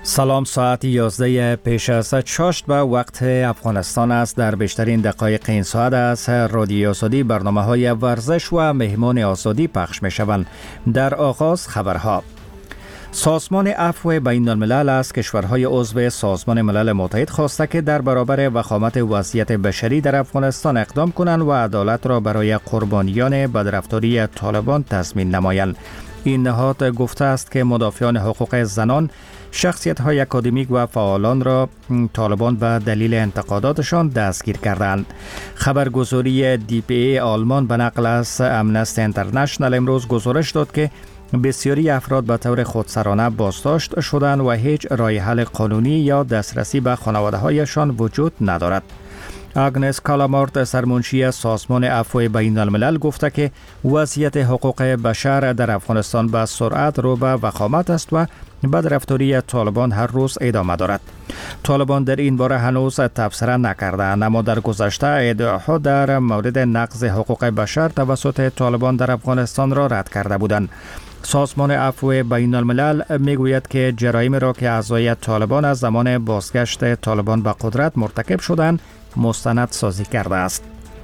سلام، ساعت 11 پیش از چاشت به وقت افغانستان است. در بیشترین دقایق این ساعت از رادیو آزادی برنامه های ورزش و مهمان آزادی پخش می شوند. در آغاز خبرها. سازمان عفو بین الملل از کشورهای عضو سازمان ملل متحد خواسته که در برابر وخامت وضعیت بشری در افغانستان اقدام کنند و عدالت را برای قربانیان بدرفتاری طالبان تضمین نمایند. این نهاد گفته است که مدافعان حقوق زنان، شخصیت‌های اکادمیک و فعالان را طالبان به دلیل انتقاداتشان دستگیر کردند. خبرگزاری DPA آلمان به نقل از امنستی اینترنشنال امروز گزارش داد که بسیاری افراد به طور خودسرانه بازداشت شدند و هیچ راه حل قانونی یا دسترسی به خانواده‌هایشان وجود ندارد. آگنس کالامارت، سرمنشی سازمان عفو بین الملل، گفته که وضعیت حقوق بشر در افغانستان به سرعت رو به وخامت است و بدرفتاری طالبان هر روز ادامه دارد. طالبان در این باره هنوز تبصره نکردند، اما در گذشته ادعاها در مورد نقض حقوق بشر توسط طالبان در افغانستان را رد کرده بودند. سازمان عفو بین الملل میگوید که جرایم را که اعضای طالبان از زمان بازگشت طالبان به قدرت مرتکب شدند مستند سازی کرده است.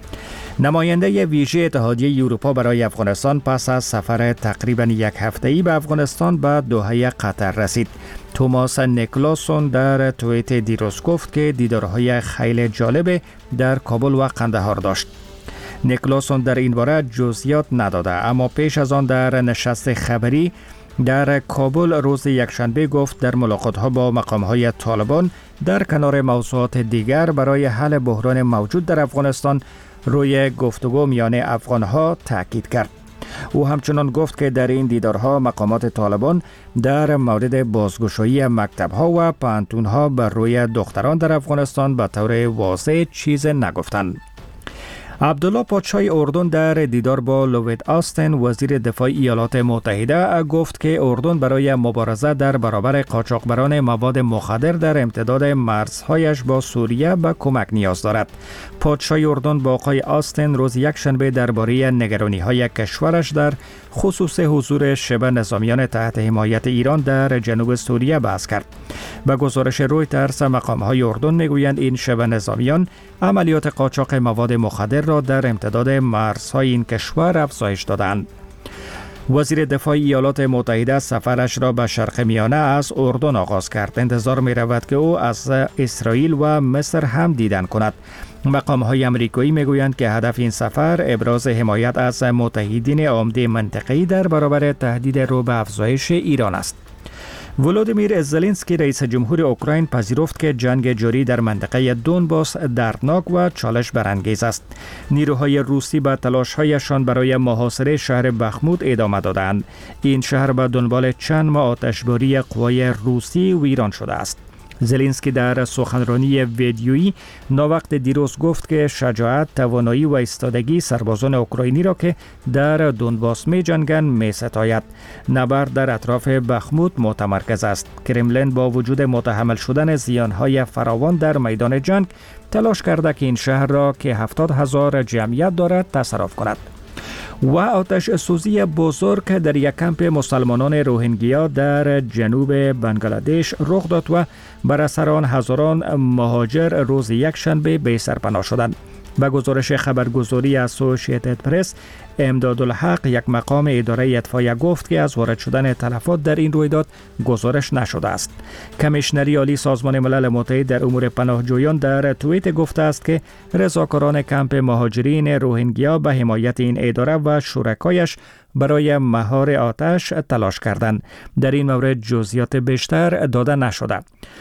نماینده ویژه اتحادیه اروپا برای افغانستان پس از سفر تقریباً یک هفته‌ای به افغانستان به دوحه قطر رسید. توماس نیکلاسون در توییت دیروز گفت که دیدارهای خیلی جالب در کابل و قندهار داشت. نیکلاسون در این باره جزئیات نداده، اما پیش از آن در نشست خبری در کابل روز یکشنبه گفت در ملاقات‌ها با مقام‌های طالبان در کنار موضوعات دیگر برای حل بحران موجود در افغانستان روی گفتگو میان افغان‌ها تاکید کرد. او همچنان گفت که در این دیدارها مقامات طالبان در مورد بازگشایی مکتب‌ها و پانتون‌ها بر روی دختران در افغانستان به طور واضح چیز نگفتند. عبدالله پادشاه اردن در دیدار با لوید آستن وزیر دفاع ایالات متحده گفت که اردن برای مبارزه در برابر قاچاقبران مواد مخدر در امتداد مرزهایش با سوریه به کمک نیاز دارد. پادشاه اردن با آقای آستن روز یکشنبه درباره نگرانی‌های کشورش در خصوص حضور شبه نظامیان تحت حمایت ایران در جنوب سوریه بحث کرد. به گزارش رویترز مقام‌های اردن میگویند این شبه نظامیان عملیات قاچاق مواد مخدر را در امتداد مرزهای این کشور افزایش دادند. وزیر دفاع ایالات متحده سفرش را به شرق میانه از اردن آغاز کرد. انتظار می رود که او از اسرائیل و مصر هم دیدن کند. مقام‌های آمریکایی میگویند که هدف این سفر ابراز حمایت از متحدین عمده منطقه‌ای در برابر تهدید رو به افزایش ایران است. ولودیمیر زلنسکی رئیس جمهور اوکراین پذیرفت که جنگ جاری در منطقه دونباس دردناک و چالش برانگیز است. نیروهای روسی به تلاش‌هایشان برای محاصره شهر بخمود ادامه دادند. این شهر به دنبال چند ماه آتشباری قوای روسی ویران شده است. زلنسکی در سخنرانی ویدیویی ناوقت دیروز گفت که شجاعت، توانایی و ایستادگی سربازان اوکراینی را که در دونباس می جنگند می ستاید. نبرد در اطراف بخمود متمرکز است. کرملین با وجود متحمل شدن زیانهای فراوان در میدان جنگ تلاش کرده که این شهر را که 70,000 جمعیت دارد تصرف کند. و آتش سوزی بزرگ در یک کمپ مسلمانان روهینگیا در جنوب بنگلادش رخ داد و بر اثر آن هزاران مهاجر روز یکشنبه به سرپناه شدند. به گزارش خبرگزاری اسوسییتد پرس، امدادالحق، یک مقام اداره اطفایه، گفت که از وارد شدن تلفات در این رویداد گزارش نشده است. کمیشنری عالی سازمان ملل متحد در امور پناهجویان در توییت گفته است که رضاکاران کمپ مهاجرین روهینگیا به حمایت این اداره و شرکایش برای مهار آتش تلاش کردند. در این مورد جزئیات بیشتر داده نشده.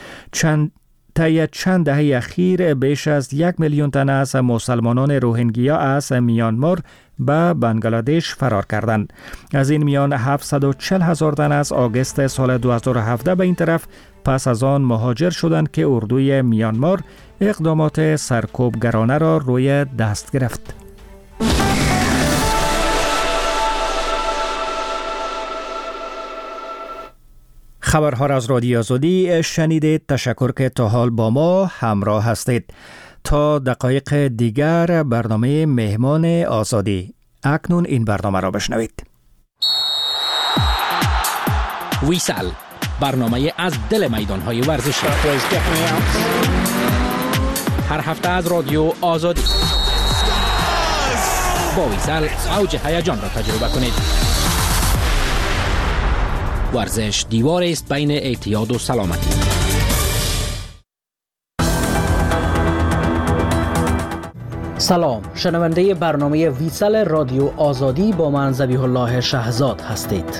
طی چند دهه اخیر بیش از 1 میلیون تن از مسلمانان روهینگیا از میانمار به بنگلادش فرار کردند. از این میان 740,000 تن از آگوست سال 2017 به این طرف پس از آن مهاجر شدند که اردوی میانمار اقدامات سرکوبگرانه را روی دست گرفت. خبرها را از رادیو آزادی شنیدید. تشکر که تا حال با ما همراه هستید. تا دقایق دیگر برنامه مهمان آزادی. اکنون این برنامه را بشنوید. ویسال برنامه از دل میدان‌های ورزشی. هر هفته از رادیو آزادی با ویسل اوج هیجان را تجربه کنید. ورزش دیوار است بین اعتیاد و سلامتی. سلام، شنونده برنامه ویسل رادیو آزادی با من ذبیح الله شهزاد هستید.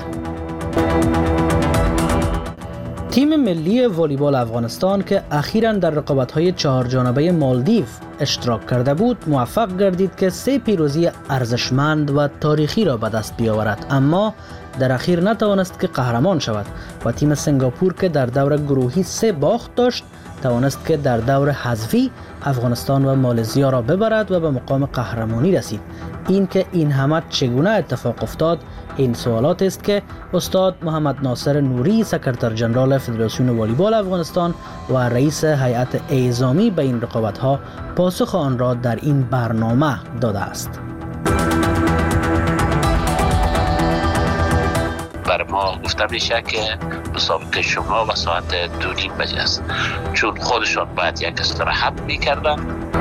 تیم ملی والیبال افغانستان که اخیراً در رقابت‌های 4 جانبه مالدیو اشتراک کرده بود، موفق گردید که 3 پیروزی ارزشمند و تاریخی را به دست بیاورد، اما در اخیر نتوانست که قهرمان شود و تیم سنگاپور که در دور گروهی 3 باخت داشت، توانست که در دور حذفی افغانستان و مالزیا را ببرد و به مقام قهرمانی رسید. این که این همه چگونه اتفاق افتاد، این سوالات است که استاد محمد ناصر نوری، سکرتر جنرال فدراسیون والیبال افغانستان و رئیس هیئت اعزامی به این رقابت‌ها، پاسخ آن را در این برنامه داده است. بر ما گفته میشه که مسابقه شما و ساعت 2:30 بجه است، چون خودشان باید یک استراحت میکردن.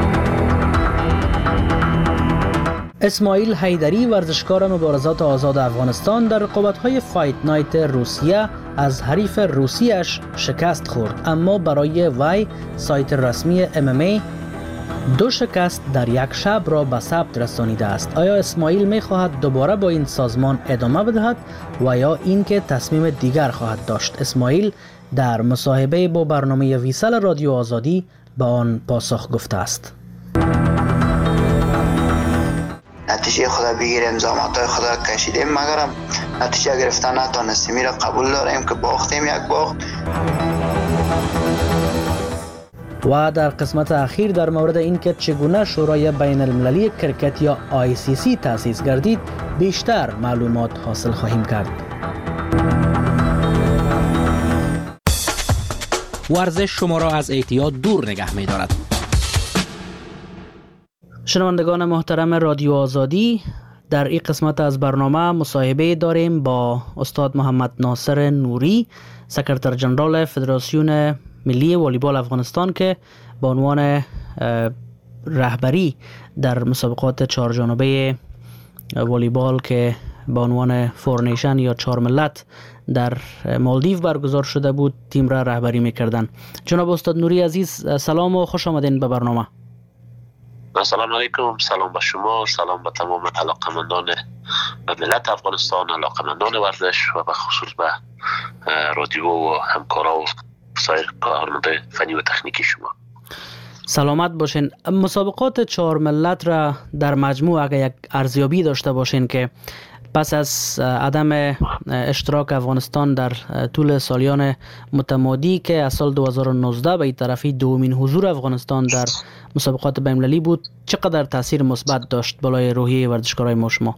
اسماعیل حیدری، ورزشکار مبارزات آزاد افغانستان، در رقابت‌های فایت نایت روسیه از حریف روسیش شکست خورد، اما برای وی سایت رسمی MMA 2 شکست در یک شب را به ثبت رسانیده است. آیا اسماعیل می‌خواهد دوباره با این سازمان ادامه بدهد و یا اینکه تصمیم دیگر خواهد داشت؟ اسماعیل در مصاحبه با برنامه ویسل رادیو آزادی به آن پاسخ گفته است. نتیجه خدا بگیریم، زحمت‌های خدا کشیدیم، مگرم نتیجه گرفتن نتونستیم. را قبول داریم که باختیم یک باخت. و در قسمت اخیر در مورد اینکه چگونه شورای بین المللی کرکت یا ICC تأسیس گردید بیشتر معلومات حاصل خواهیم کرد. ورزش شما را از اعتیاد دور نگه می دارد. شنوندگان محترم رادیو آزادی، در این قسمت از برنامه مصاحبه داریم با استاد محمد ناصر نوری، سکرتر جنرال فدراسیون ملی والیبال افغانستان که به عنوان رهبری در مسابقات 4 جانبه والیبال که به عنوان فورنیشن یا 4 ملت در مالدیو برگزار شده بود تیم را رهبری میکردن. جناب استاد نوری عزیز، سلام و خوش آمدین به برنامه. سلام علیکم، سلام به شما، سلام به تمام علاقمندان ملت افغانستان، علاقمندان ورزش و به خصوص به رادیو و همکارا و سایر کارمندان فنی و تکنیکی شما. سلامت باشین. مسابقات 4 ملت را در مجموع اگر یک ارزیابی داشته باشین که پس از عدم اشتراک افغانستان در طول سالیان متمادی که از سال 2019 به این طرفی دومین حضور افغانستان در مسابقات بین‌المللی بود، چقدر تاثیر مثبت داشت بالای روحیه ورزشکارای ما شما؟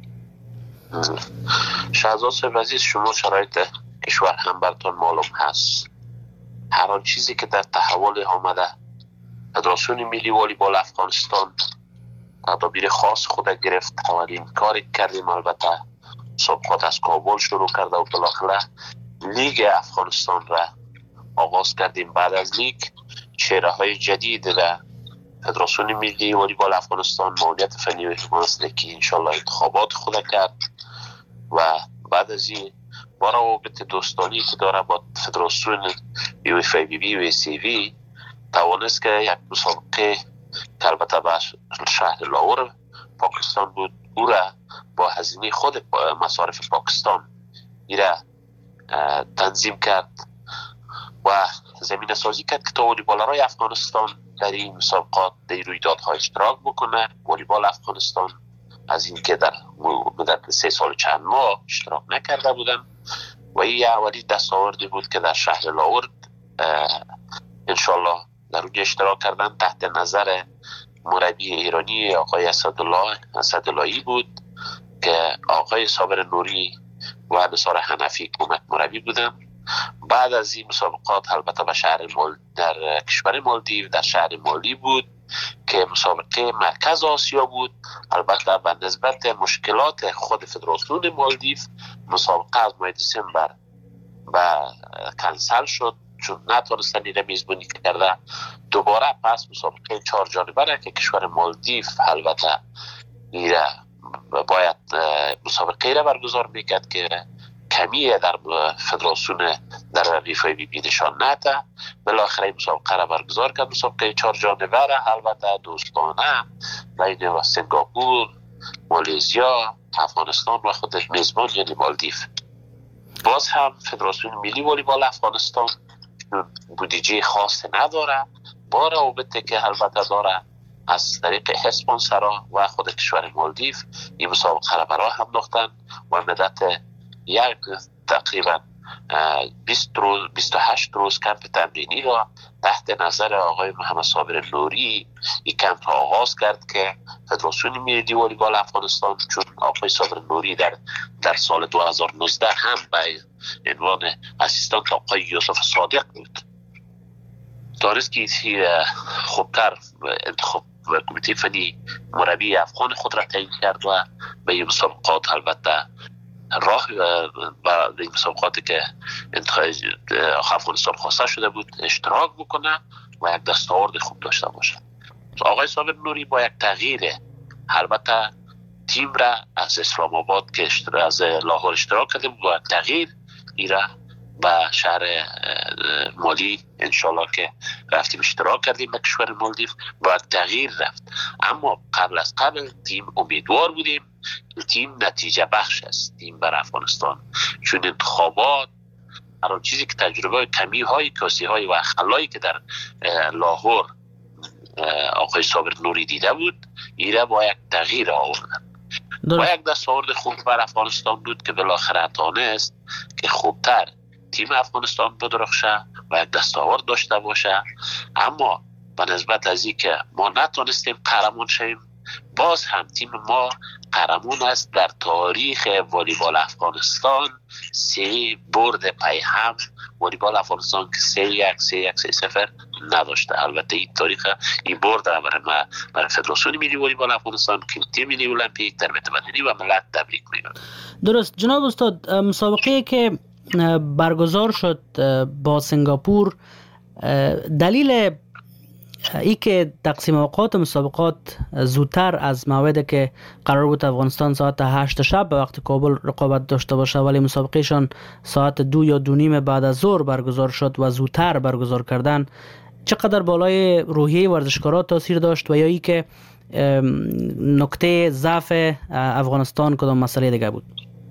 شهزاد صاحب عزیز، شما شرایط کشور هم براتون معلوم هست. هر آن چیزی که در تحول آمده، فدراسیون ملی والیبال افغانستان تدابیر خاص خود گرفت. اولین کاری کردیم البته مسابقات از کابل شروع کرده و بالاخره لیگ افغانستان را آغاز کردیم. بعد از لیگ چهره های جدید را فدراسیون ملی والیبال افغانستان معاونیت فنی و مسلکی انشالله انتخابات خود کرد و بعد از این با روابط دوستانی که داره با فدراسیون UFIBB و ACV توانست که یک مسابقه که البته به شهر لاهور پاکستان بود، او را با هزینه خود مصارف پاکستان ایره تنظیم کرد و زمینه سازی کرد که تا والیبالرای افغانستان در این مسابقات در رویدادها اشتراک بکنه. والیبال افغانستان از این که در مدت 3 سال چند ماه اشتراک نکرده بودن و این اولی دستاوردی بود که در شهر لاهور انشالله در اونجا اشتراک کردن تحت نظر مربی ایرانی آقای اسداللهی بود که آقای صابر نوری و نثار حنفی کمک مربی بودن. بعد از این مسابقات البته به شهر در کشور مالدیو در شهر مالی بود که مسابقه مرکز آسیا بود. البته به نسبت مشکلات خود فدراسیون مالدیو مسابقه از ماه دسامبر و کنسل شد چون نتونستن ایره میزبانی کرده. دوباره پس مسابقه 4 جانبه را که کشور مالدیو البته ایره باید مسابقه را برگزار میکرد که کمیه در فدراسیون در رفیع نشان نده، بالاخره مسابقه را برگزار کرد. مسابقه 4 جانبه را البته دوستانه بین سنگاپور، مالزیا، افغانستان و خود میزبان یعنی مالدیو. باز هم فدراسیون ملی والیبال افغانستان بودجه خاص نداره، با روابطی که البته داره از طریق اسپانسرها و خود کشور مالدیو این مسابقه را برای هم انداختن و مدت تقریبا 28 روز کمپ تمرینی را تحت نظر آقای محمد صابر نوری این کمپ را آغاز کرد که فدراسیون ملی والیبال افغانستان، چون آقای صابر نوری در سال 2019 هم به عنوان اسیستانت آقای یوسف صادق بود، دانست که خوبتر انتخاب و کمیته فنی مربی افغان خود را تعیین کرد و به این مسابقات البته راه و این مسابقاتی که افغانستان خواسته شده بود اشتراک بکنه و یک دستاورد خوب داشته باشه. آقای صابر نوری با یک تغییر البته تیم را از اسلام آباد که از لاهور اشتراک کرده بود با تغییر ایره به شهر مالی انشالله که رفتیم اشتراک کردیم به کشور مالدیو با تغییر رفت. اما قبل تیم امیدوار بودیم که تیم نتیجه بخش است تیم بر افغانستان، چون انتخابات هر چیزی که تجربه کمی های کاسی های و خلایی که در لاهور آقای صابر نوری دیده بود ایره با یک تغییر آوردن و یک دستاورد خوب بر افغانستان بود که بالاخره تانست که خوبتر تیم افغانستان بدرخشه و یک دستاورد داشته باشه. اما به نسبت از این که ما نتونستیم قهرمان شویم، باز هم تیم ما قهرمان است در تاریخ والیبال افغانستان. 3 برد پی هم والیبال افغانستان که 3-1 نداشته. البته این تاریخ این برد را برای فدراسیون ملی والیبال افغانستان، کمیته ملی المپیک، تربیت بدنی و ملت تبریک میگم. درست جناب استاد، مسابقه که برگزار شد با سنگاپور، دلیل ای که تقسیم اوقات مسابقات زودتر از موعدی که قرار بود افغانستان ساعت 8 شب به وقت کابل رقابت داشته باشه، ولی مسابقهشان ساعت 2 یا 2:30 بعد از ظهر برگزار شد و زودتر برگزار کردن، چقدر بالای روحیه ورزشکارا تاثیر داشت و یا ای که نکته ضعف افغانستان کدام مسئله دیگه بود؟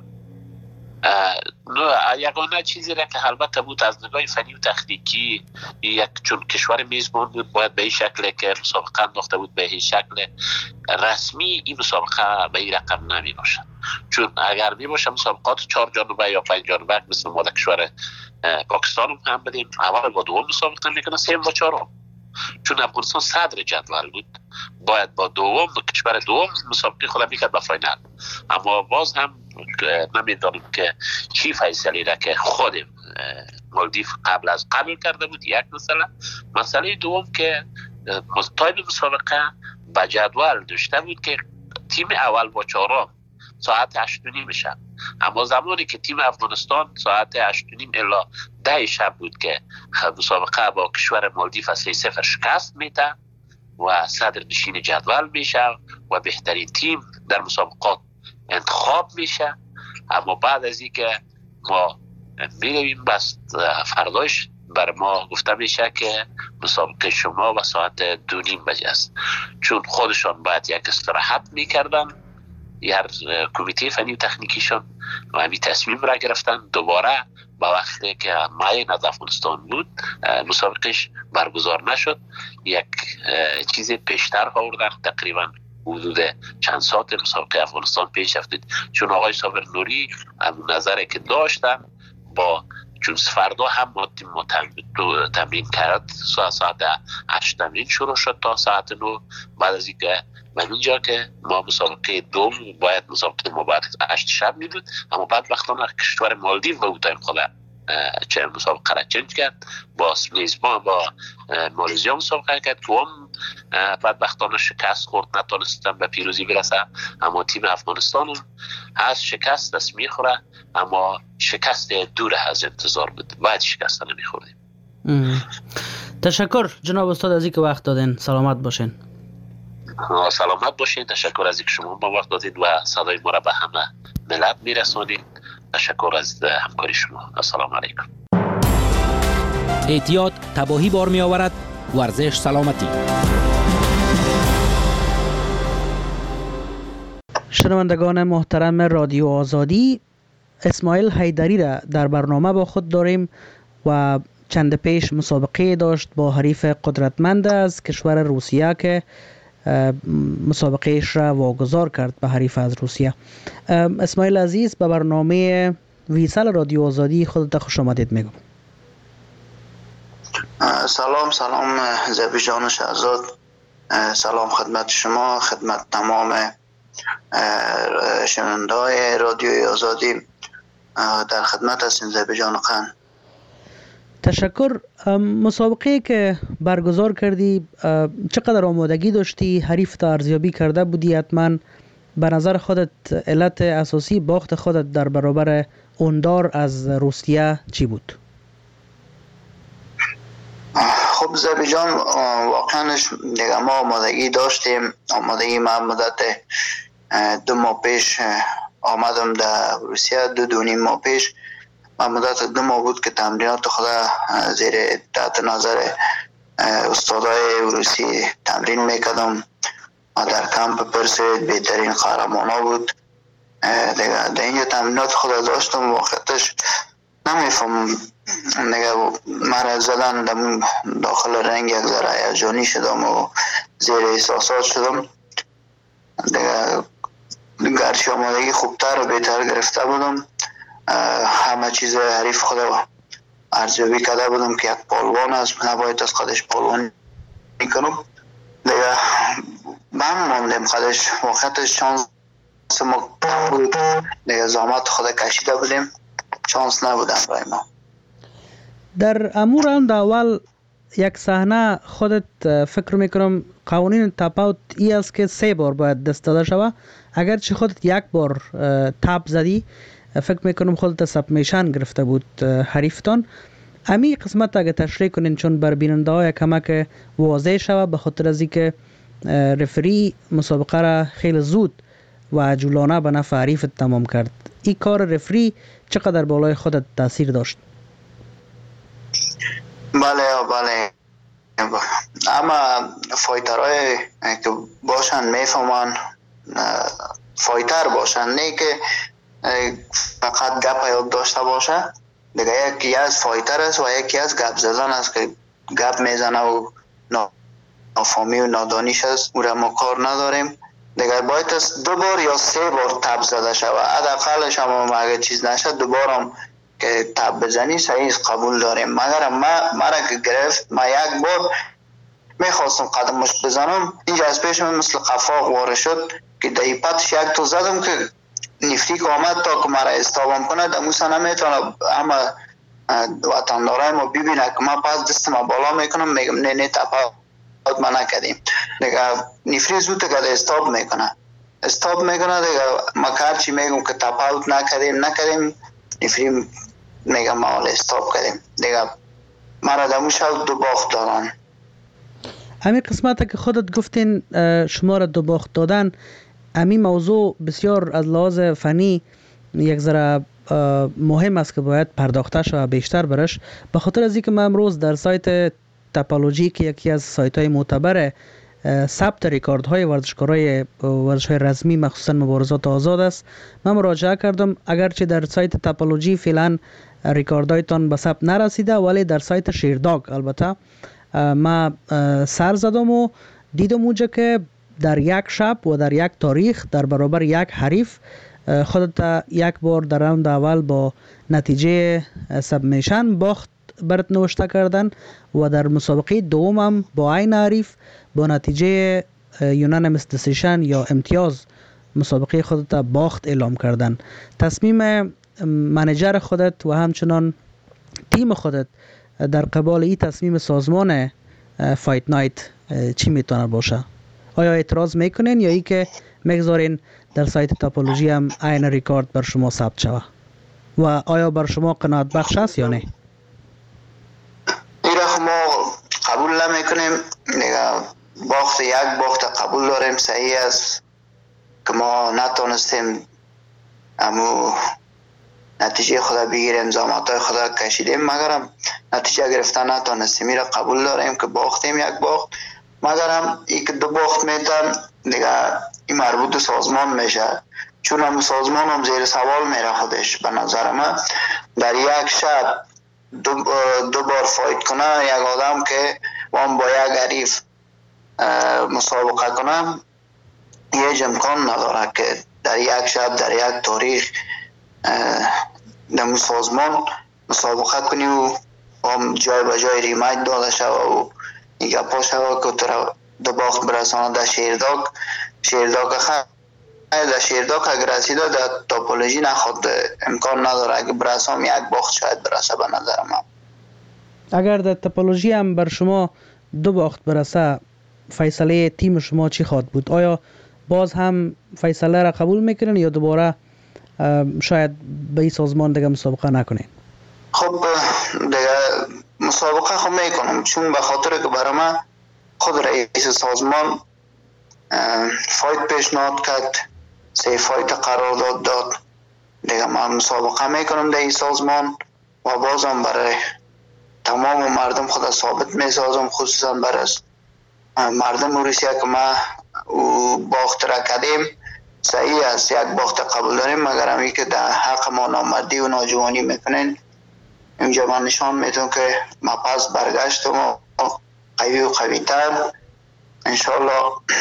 یگانه چیزی را که البته بود از نگاه فنی و تکنیکی، چون کشور میزبان بود باید به این شکل که مسابقه انداخته بود به این شکل رسمی این مسابقه به این رقم نمی باشد. چون اگر می باشه مسابقات 4 جانبه یا 5 جانبه مثل ما در کشور پاکستان هم بدیم، اول با دوم مسابقه میکنه 3 و 4، چون افغانستان صدر جدول بود باید با کشور دوم مسابقه خود میکرد به فاینال. اما باز هم نمیدانم که چی فیصله را که خود مالدیو قبل کرده بود. یک مسئله دوم که تایم مسابقه به جدول داشته بود که تیم اول با 4 ساعت 8:30 شب، اما زمانی که تیم افغانستان ساعت 8:30 الی 10 شب بود که مسابقه با کشور مالدیو 3-0 شکست میده و صدر نشین جدول میشه و بهترین تیم در مسابقات انتخاب میشه. اما بعد از اینکه ما میرویم بس فرداش بر ما گفته میشه که مسابقه شما و ساعت 2:30 است، چون خودشان باید یک استراحت میکردن. هر کمیته فنی و تکنیکیشان و همین تصمیم را گرفتن دوباره با وقتی که معین از افغانستان بود مسابقهش برگزار نشد، یک چیز پیشتر آوردن، تقریبا حدود چند ساعت مسابقه افغانستان پیش رفتید، چون آقای صابر نوری هم نظری که داشتن با چون فردا هم ما تمرین کرد ساعت 8 تمرین شروع شد تا ساعت 9. بعد از اینکه من اینجا که ما مسابقه دوم باید مسابقه ما بعد 8 شب می بود، اما بعد وقتا کشور مالدیو به بودیم خدا چه مسابقه را چنج کرد با میزبان با مالزیا مسابقه کرد که هم بعد وقتا شکست خورد، نتونستن به پیروزی برسه. اما تیم افغانستان از شکست دست میخوره، اما شکست دور از انتظار بود. باید شکست نمیخوردیم. تشکر جناب استاد از اینکه وقت دادین. سلامت باشین. سلامت باشین. تشکر از اینکه شما ما وقت دادید و صدای ما را به همه ملت میرسونید. تشکر از همکاری شما. السلام علیکم. احتیاط تباهی بار می آورد. ورزش سلامتی. شنوندگان محترم رادیو آزادی، اسماعیل حیدری را در برنامه با خود داریم و چند پیش مسابقه داشت با حریف قدرتمند از کشور روسیه که مسابقهش را واگذار کرد به حریف از روسیه. اسماعیل عزیز، به برنامه ویسال رادیو آزادی خودت خوش آمدید میگم. سلام زبی جان شهزاد. سلام خدمت شما، خدمت تمام شنونده‌های رادیوی آزادی. در خدمت هستیم زبی جان خان. تشکر. مسابقه که برگزار کردی چقدر آمادگی داشتی؟ حریف تا ارزیابی کرده بودی؟ حتما به نظر خودت علت اساسی باخت خودت در برابر اوندار از روسیه چی بود؟ خب زبی جان، واقعا دیگه ما آمادگی داشتیم. آمادگی من مدت 2 ماه پیش آمدم در روسیه. 2.5 ماه پیش من مدت 2 ماه بود که تمرینات خدا زیر تحت نظر استادای روسی تمرین میکردم. در کمپ پرسوید بهترین قهرمانا بود. دیگه در اینجا تمرینات خدا داشتم. واقعتش نمیفهم دیگه مرا زدن داخل رنگ یک ذره هیجانی شدم و زیر احساسات شدم. دیگه گرچه آمادگی خوبتر و بهتر گرفته بودم، همه چیز حریف خدا ارزیابی کرده بودم که یک پالوان است، نباید از خودش پالوان میکنم. دیگه من ماندیم خودش. واقعتش شانس ما بود. دیگه زحمت خدا کشیده بودیم، شانس نبودم برای ما. در امور راند اول یک صحنه خودت فکر میکنم قوانین تاپ اوت ای است که 3 بار باید دست داده شوه. اگر چه خودت 1 بار تاپ زدی، فکر میکنم خودت سبمیشن گرفته بود حریفتان. امی قسمت اگه تشریح کنین چون بر بیننده های کمک واضح شوه، به خاطر از اینکه رفری مسابقه را خیلی زود و عجولانه به نفع حریفت تمام کرد. این کار رفری چقدر بالای خودت تاثیر داشت؟ بله اما فایترهای که باشن میفهمن، فایتر باشن، نه که فقط گپ یاد داشته باشه. دیگه یکی از فایتر است و یکی از گپ زدن است که گپ میزنه و نافهمی و نادانیش است. او را ما کار نداریم. دیگه باید 2 بار یا 3 بار تب زده شود. حداقلش هم اگه چیز نشد 2 بار هم که تب بزنی صحیح قبول داریم. مگر مرا که گرفت، ما 1 بار میخواستم قدمش بزنم، اینجا از پیش من مثل قفاق وارد شد که دایپتش 1 تا زدم که نفریک آمد تا که مرا استابم کنه. دموسا نمیتونه اما وطندارای ما ببینه که من پس دستم بالا میکنم، میگم نه تپاوت ما نکردیم. دیگه نفری زود که استاب میکنه دیگه ما هرچی میگم که تپاوت نکردیم نفری میگم ما استاب کردیم. دیگه مرا دموش 2 باخت دادن. همین قسمت که خودت گفتین شما را 2 باخت دادن، همین موضوع بسیار از لحاظ فنی یک ذره مهم است که باید پرداخته شود بیشتر برش. به خاطر از اینکه من امروز در سایت تاپولوژی که یکی از سایت های معتبر ثبت رکورد های ورزشکارای رسمی مخصوصا مبارزات آزاد است، من مراجعه کردم. اگرچه در سایت تاپولوژی فعلا رکوردهایتان به ثبت نرسیده، ولی در سایت شیرداگ البته ما سر زدم و دیدم اونجا که در 1 شب و در 1 تاریخ در برابر 1 حریف خودت 1 بار در راوند اول با نتیجه سبمیشن باخت برات نوشته کردن و در مسابقه دوم هم با این حریف با نتیجه یونانیمس دیسیشن یا امتیاز مسابقه خودت باخت اعلام کردن. تصمیم منیجر خودت و همچنان تیم خودت در قبال این تصمیم سازمان فایت نایت چی میتونه باشه؟ آیا اعتراض میکنین یا ای که میگذارین در سایت تاپولوژی هم عین ریکارد بر شما ثبت شود و آیا بر شما قناعت بخش است یا نه؟ ایره ما قبول نمیکنیم. دیگه باخت یک باخت قبول داریم، صحیح است که ما نتونستیم امو نتیجه خدا بگیریم، زحمت‌های خدا کشیدیم مگرم نتیجه گرفتن نتونستیم. میره قبول داریم که باختیم یک باخت، مگرم این که 2 باخت میتن دیگه این مربوط سازمان میشه، چون هم سازمان هم زیر سوال میره خودش. به نظر من در یک شب دو بار فایت کنه یک آدم که وام با یک حریف مسابقه کنه هیچ امکان نداره که در یک شب در یک تاریخ در سازمان مسابقه کنی و هم جای به جای ریمیت داده شد و این گپا شد که تو را 2 باخت برسانه در شیرداک در شیرداک اگر رسیده در تاپولوژی نخود امکان نداره، اگر برسام 1 باخت شاید برسه. به نظر من اگر در تاپولوژی هم بر شما 2 باخت برسه فیصله تیم شما چی خواهد بود؟ آیا باز هم فیصله را قبول میکنین یا دوباره شاید به این سازمان دیگه مسابقه نکنین؟ خب دیگه مسابقه خب میکنم، چون به خاطر که برای من خود رئیس سازمان فایت پیشنهاد کرد، 3 فایت قرارداد داد. دیگه من مسابقه میکنم در این سازمان و بازم برای تمام مردم خود ثابت میسازم، خصوصا برای مردم روسیه که ما باخت را کردیم. صحیح است 1 باخت قبول داریم، مگر همی که در حق ما نامردی و ناجوانی میکنین. اینجا من نشان میتونم که ما پس برگشتم و قوی و قوی تر. انشالله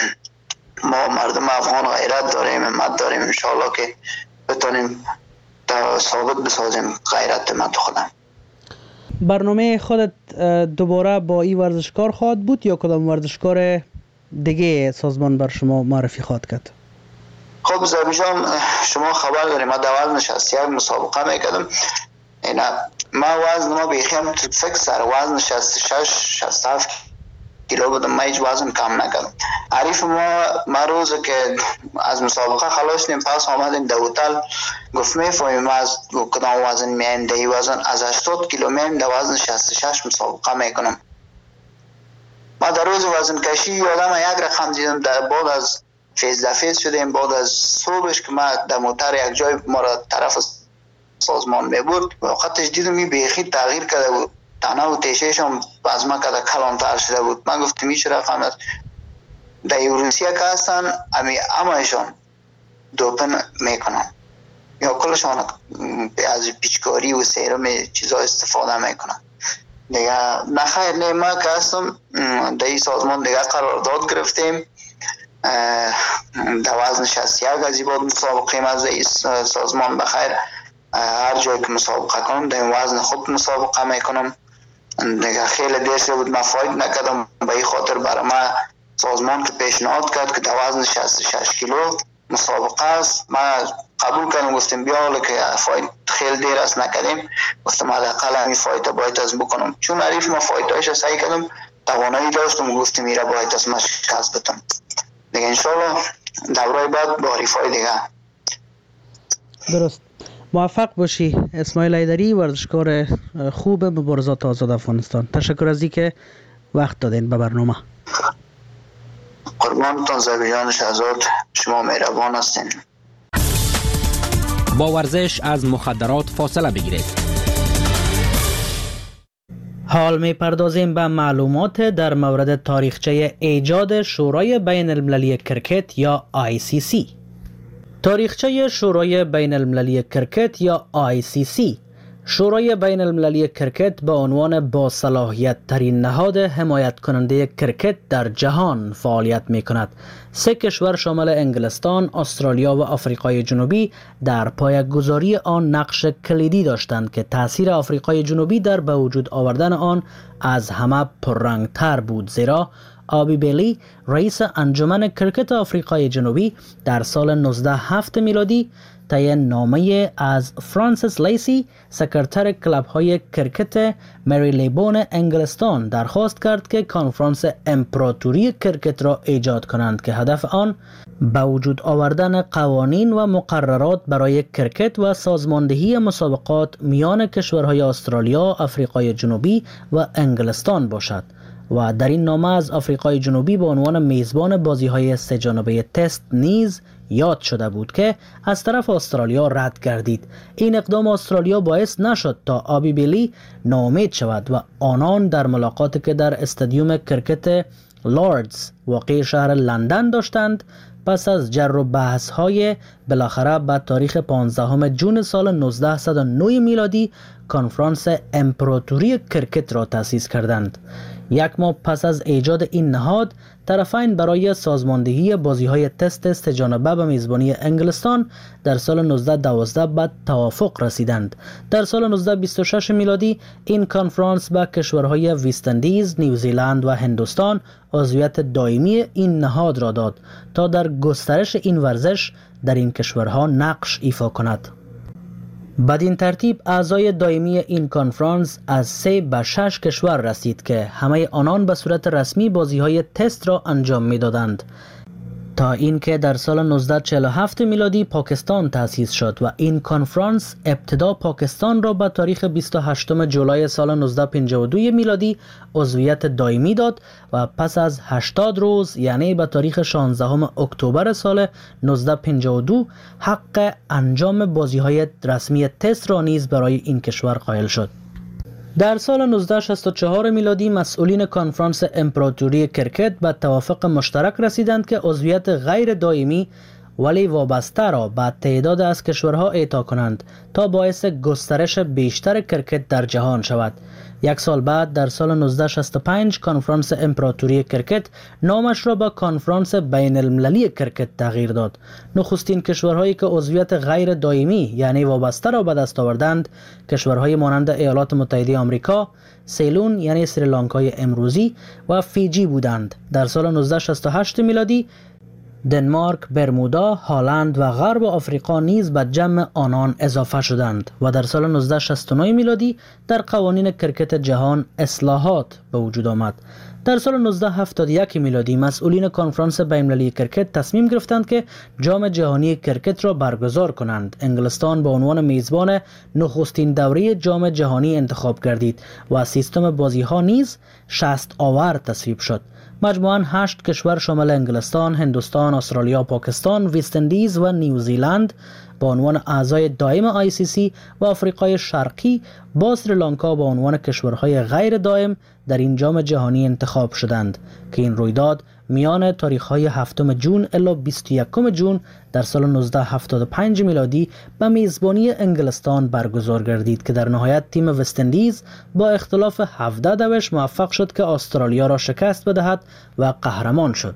ما مردم افغان غیرت داریم، همت داریم، انشالله که بتونیم ثابت بسازیم غیرت من خودم. برنامه خودت دوباره با این ورزشکار خواهد بود یا کدام ورزشکار دیگه سازمان بر شما معرفی خواهد کرد؟ خب زبی جان شما خبر داریم ما در وزن 61 مسابقه میکردم. ما وزن ما بیخیم فکر سر وزن 66-67 کیلو بودم، ما هیچ وزن کم نکردم. عریف ما روز که از مسابقه خلاص شدیم پس آمدیم در هتل گفت میفهمیم ما از کدام وزن میایم. در وزن از 80 کیلو میایم در وزن 66 مسابقه میکنم. ما در روز وزن کشی یادم یک رقم دیدم، در بعد از فیز دفیز شدیم، بعد از صبحش که ما در موتر یک جای ما را طرف سازمان میبرد وقتش دیدم این بیخی تغییر کرده بود، تنه و تیشهش هم از ما کده کلانتر شده بود. من گفتم این چه رقم است؟ در روسیه که هستن همایشان دوپن میکنن یا کلشان از پیچکاری و سیرم چیزا استفاده میکنن. دیگه نخیر نه، ما که هستم در این سازمان دیگه قرارداد گرفتیم در وزن 61 از این بعد مسابقه از این سازمان بخیر هر جایی که مسابقه کنم در این وزن خود مسابقه میکنم. دیگه خیلی دیر شده بود من فایت نکردم، به این خاطر برای ما سازمان که پیشنهاد کرد که در وزن 66 کیلو مسابقه است ما قبول کردم. گفتیم بیا حالا که فایت خیلی دیر است نکردیم، گفتم حداقل همین فایت باید از بکنم، چون عریف ما فایتایش سعی کردم توانایی داشتم، گفتم میره باید از ما شکست بدم. دیگه انشالله دوره بعد با حریفای دیگه. درست. موفق باشی اسماعیل حیدری، ورزشکار خوب مبارزات آزاد افغانستان. تشکر از اینکه وقت دادین به برنامه. قربانتون زبی جان شهزاد، شما مهربان هستین. با ورزش از مخدرات فاصله بگیرید. حال می پردازیم به معلومات در مورد تاریخچه ایجاد شورای بین المللی کرکت یا ICC. تاریخچه شورای بین المللی کرکت یا ICC. شورای بین المللی کرکت به عنوان با صلاحیت ترین نهاد حمایت کننده کرکت در جهان فعالیت می کند. 3 کشور شامل انگلستان، استرالیا و آفریقای جنوبی در پایه‌گذاری آن نقش کلیدی داشتند که تأثیر آفریقای جنوبی در به وجود آوردن آن از همه پررنگ‌تر بود، زیرا آبی بیلی رئیس انجمن کرکت آفریقای جنوبی در سال 1907 میلادی طی نامه از فرانسیس لیسی سکرتر کلاب های کرکت مری لیبون انگلستان درخواست کرد که کنفرانس امپراتوری کرکت را ایجاد کنند که هدف آن به وجود آوردن قوانین و مقررات برای کرکت و سازماندهی مسابقات میان کشورهای استرالیا، آفریقای جنوبی و انگلستان باشد و در این نامه از آفریقای جنوبی به عنوان میزبان بازی‌های سه جانبه تست نیز یاد شده بود که از طرف استرالیا رد گردید. این اقدام استرالیا باعث نشد تا آبی بیلی ناامید شود و آنان در ملاقاتی که در استادیوم کرکت لوردز واقع شهر لندن داشتند پس از جر و بحث های بالاخره به تاریخ 15 جون سال 1909 میلادی کنفرانس امپراتوری کرکت را تأسیس کردند. یک ماه پس از ایجاد این نهاد، طرفین برای سازماندهی بازی‌های تست سه جانبه به میزبانی انگلستان در سال 1912 به توافق رسیدند. در سال 1926 میلادی این کنفرانس به کشورهای ویستندیز، نیوزیلند و هندوستان عضویت دائمی این نهاد را داد تا در گسترش این ورزش در این کشورها نقش ایفا کند. بدین ترتیب اعضای دائمی این کنفرانس از 3 به 6 کشور رسید که همه آنان به صورت رسمی بازی‌های تست را انجام می‌دادند تا اینکه در سال 1947 میلادی پاکستان تأسیس شد و این کنفرانس ابتدا پاکستان را به تاریخ 28 جولای سال 1952 میلادی عضویت دائمی داد و پس از 80 روز یعنی به تاریخ 16 اکتبر سال 1952 حق انجام بازی‌های رسمی تست را نیز برای این کشور قائل شد. در سال 1964 میلادی مسئولین کنفرانس امپراتوری کرکت به توافق مشترک رسیدند که عضویت غیر دائمی ولی وابسته را به تعداد از کشورها اعطا کنند تا باعث گسترش بیشتر کرکت در جهان شود. یک سال بعد در سال 1965 کنفرانس امپراتوری کرکت نامش را به کنفرانس بین المللی کرکت تغییر داد. نخستین کشورهایی که عضویت غیر دائمی یعنی وابسته را به دست آوردند کشورهای مانند ایالات متحده آمریکا، سیلون یعنی سریلانکای امروزی و فیجی بودند. در سال 1968 میلادی دنمارک، برمودا، هالند و غرب آفریقا نیز به جمع آنان اضافه شدند و در سال 1969 میلادی در قوانین کرکت جهان اصلاحات به وجود آمد. در سال 1971 میلادی مسئولین کنفرانس بین‌المللی کرکت تصمیم گرفتند که جام جهانی کرکت را برگزار کنند. انگلستان به عنوان میزبان نخستین دوره جام جهانی انتخاب گردید و سیستم بازی‌ها نیز 60 آور تصویب شد. مجموعاً 8 کشور شامل انگلستان، هندوستان، استرالیا، پاکستان، ویستندیز و نیوزیلند به عنوان اعضای دائم ICC و آفریقای شرقی با سریلانکا به عنوان کشورهای غیر دائم در این جام جهانی انتخاب شدند که این رویداد میان تاریخ‌های 7 جون الی 21 جون در سال 1975 میلادی به میزبانی انگلستان برگزار گردید که در نهایت تیم وستندیز با اختلاف 17 دوش موفق شد که استرالیا را شکست بدهد و قهرمان شد.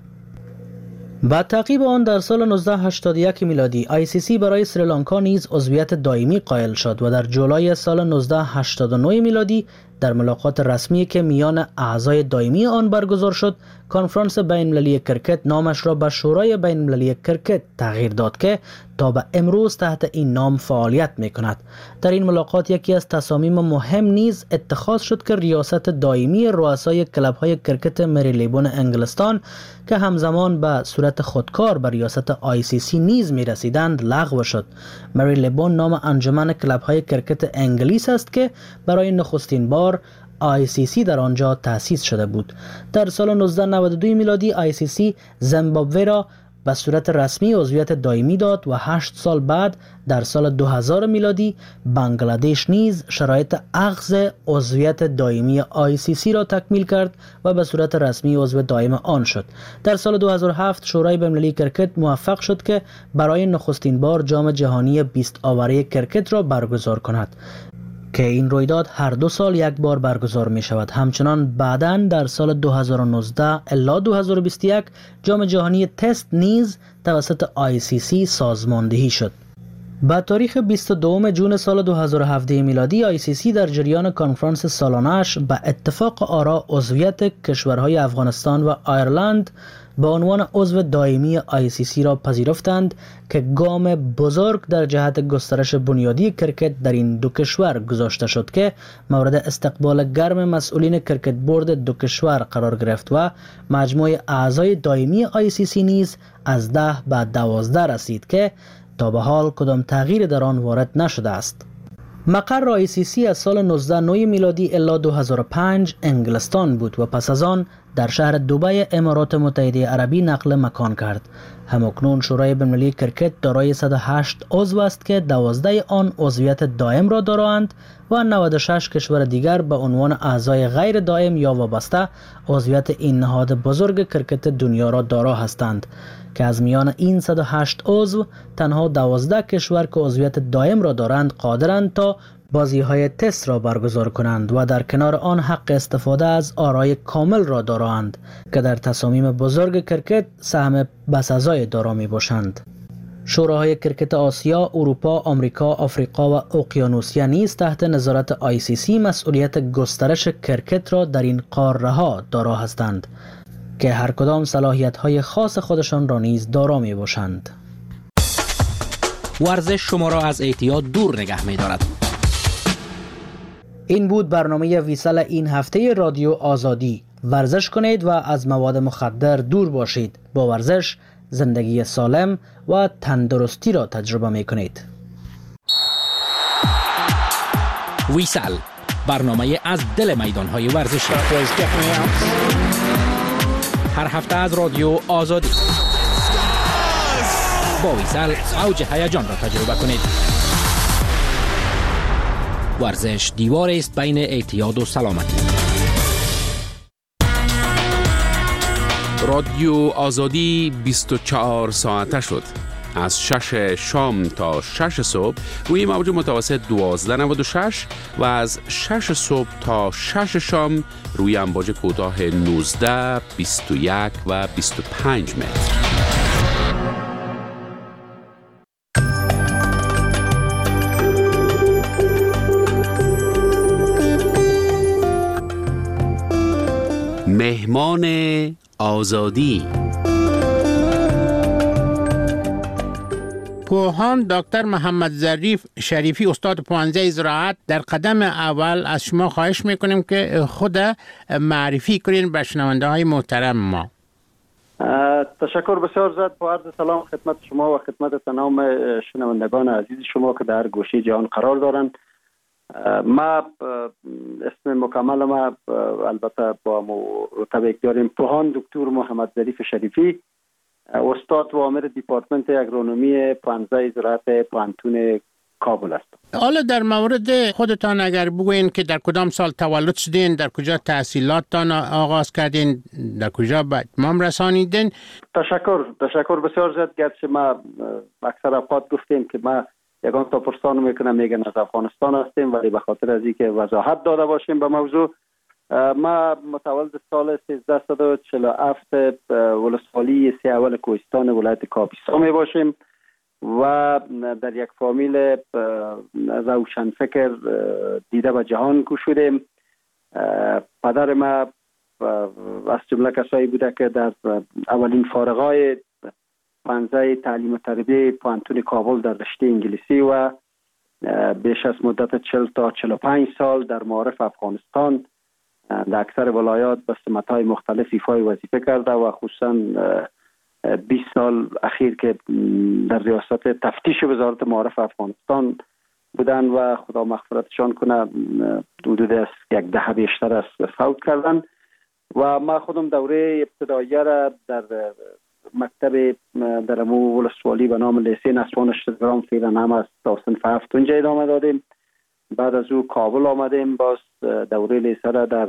با تعقیب آن در سال 1981 میلادی ICC برای سریلانکا نیز عضویت دائمی قائل شد و در جولای سال 1989 میلادی در ملاقات رسمی که میان اعضای دائمی آن برگزار شد کنفرانس بین‌المللی کرکت نامش را به شورای بین‌المللی کرکت تغییر داد که تا به امروز تحت این نام فعالیت می کند. در این ملاقات یکی از تصامیم مهم نیز اتخاذ شد که ریاست دائمی رؤسای کلب‌های کرکت مری لیبون انگلستان که همزمان به صورت خودکار به ریاست ICC نیز می رسیدند لغو شد. مری لیبون نام انجمن کلب‌های کرکت انگلیس است که برای نخستین بار ICC در آنجا تأسیس شده بود. در سال 1992 میلادی ICC زیمبابوه را به صورت رسمی عضویت دائمی داد و 8 سال بعد در سال 2000 میلادی بنگلادش نیز شرایط اخذ عضویت دائمی ICC را تکمیل کرد و به صورت رسمی عضو دائم آن شد. در سال 2007 شورای بین‌المللی کرکت موفق شد که برای نخستین بار جام جهانی 20 آوره کرکت را برگزار کند که این رویداد هر 2 سال یک بار برگزار می شود. همچنان بعداً در سال 2019 الی 2021 جام جهانی تست نیز توسط ICC سازماندهی شد. با تاریخ 22 جون سال 2017 میلادی ICC در جریان کنفرانس سالانه‌اش به اتفاق آرا عضویت کشورهای افغانستان و ایرلند به عنوان عضو دائمی ICC را پذیرفتند که گام بزرگ در جهت گسترش بنیادی کرکت در این دو کشور گذاشته شد که مورد استقبال گرم مسئولین کرکت بورد دو کشور قرار گرفت و مجموع اعضای دائمی ICC نیز از 10 به 12 رسید که تا به حال کدام تغییر در آن وارد نشده است. مقر ICC از سال 19 میلادی الی 2005 انگلستان بود و پس از آن در شهر دبی امارات متحده عربی نقل مکان کرد. همکنون شورای بین‌المللی کرکت دارای 108 عضو است که 12 آن عضویت دائم را دارند و 96 کشور دیگر به عنوان اعضای غیر دائم یا وابسته عضویت این نهاد بزرگ کرکت دنیا را دارا هستند که از میان این 108 عضو تنها 12 کشور که عضویت دائم را دارند قادرند تا بازی‌های تست را برگزار کنند و در کنار آن حق استفاده از آرای کامل را دارند که در تصامیم بزرگ کرکت سهم بسزای دارا می باشند. شوراهای کرکت آسیا، اروپا، آمریکا، آفریقا و اقیانوسیا نیز تحت نظارت ICC مسئولیت گسترش کرکت را در این قاره‌ها دارا هستند که هر کدام صلاحیت‌های خاص خودشان را نیز دارا می باشند. ورزش شما را از اعتیاد دور نگه می دارد. این بود برنامه ویسال این هفته رادیو آزادی. ورزش کنید و از مواد مخدر دور باشید. با ورزش زندگی سالم و تندرستی را تجربه می کنید. ویسال، برنامه از دل میدان‌های ورزشی. هر هفته از رادیو آزادی. با ویسال اوج هیجان را تجربه کنید. ورزش دیوار است بین اعتیاد و سلامتی. رادیو آزادی 24 ساعته شد. از 6 شام تا 6 صبح روی موج متوسط 1296 و از 6 صبح تا 6 شام روی امواج کوتاه 19، 21 و 25 متر. مهمان آزادی. پوهان دکتر محمد ظریف شریفی استاد پوهنځی زراعت در قدم اول از شما خواهش میکنیم که خود معرفی کنین به شنونده های محترم ما. تشکر بسیار زیاد. با عرض سلام خدمت شما و خدمت تمام شنوندگان عزیز شما که در گوشه جهان قرار دارند. ما اسم مکمل ما البته با مرتبه داریم پوهان دکتر محمد ظریف شریفی، استاد و عامل دیپارتمنت اگرونومی پوهنځی زراعت پوهنتون کابل است. حالا در مورد خودتان اگر بگوین که در کدام سال تولد شدین، در کجا تحصیلاتتان آغاز کردین، در کجا به اتمام رسانیدین؟ تشکر بسیار زیاد. گرچه ما اکثر اوقات گفتیم که ما یگان تا پرسان میگن از افغانستان هستیم، ولی به خاطر از اینکه وضاحت داده باشیم به موضوع، ما متولد سال 1347 ولسوالی سی اول کوهستان ولایت کاپیسا می باشیم و در یک فامیل روشنفکر دیده به جهان گشودیم. پدر ما از جمله کسایی بوده که در اولین فارغای پوهنځی تعلیم و تربیه پوهنتون کابل در رشته انگلیسی و بیش از مدت 40 تا 45 سال در معارف افغانستان در اکثر ولایات به سمت‌های مختلف ایفای وظیفه کرده و خصوصا 20 سال اخیر که در ریاست تفتیش وزارت معارف افغانستان بودن و خدا مغفرتشان کنه، حدود از یک دهه بیشتر از فوت کردن. و ما خودم دوره ابتدایی را در مکتب در امو ولسوالی به نام لیسه نسوان اشترام فعلا هم از تا صنف 7 اونجا ادامه دادیم. بعد از او کابل آمدیم، باز دوره لیسه را در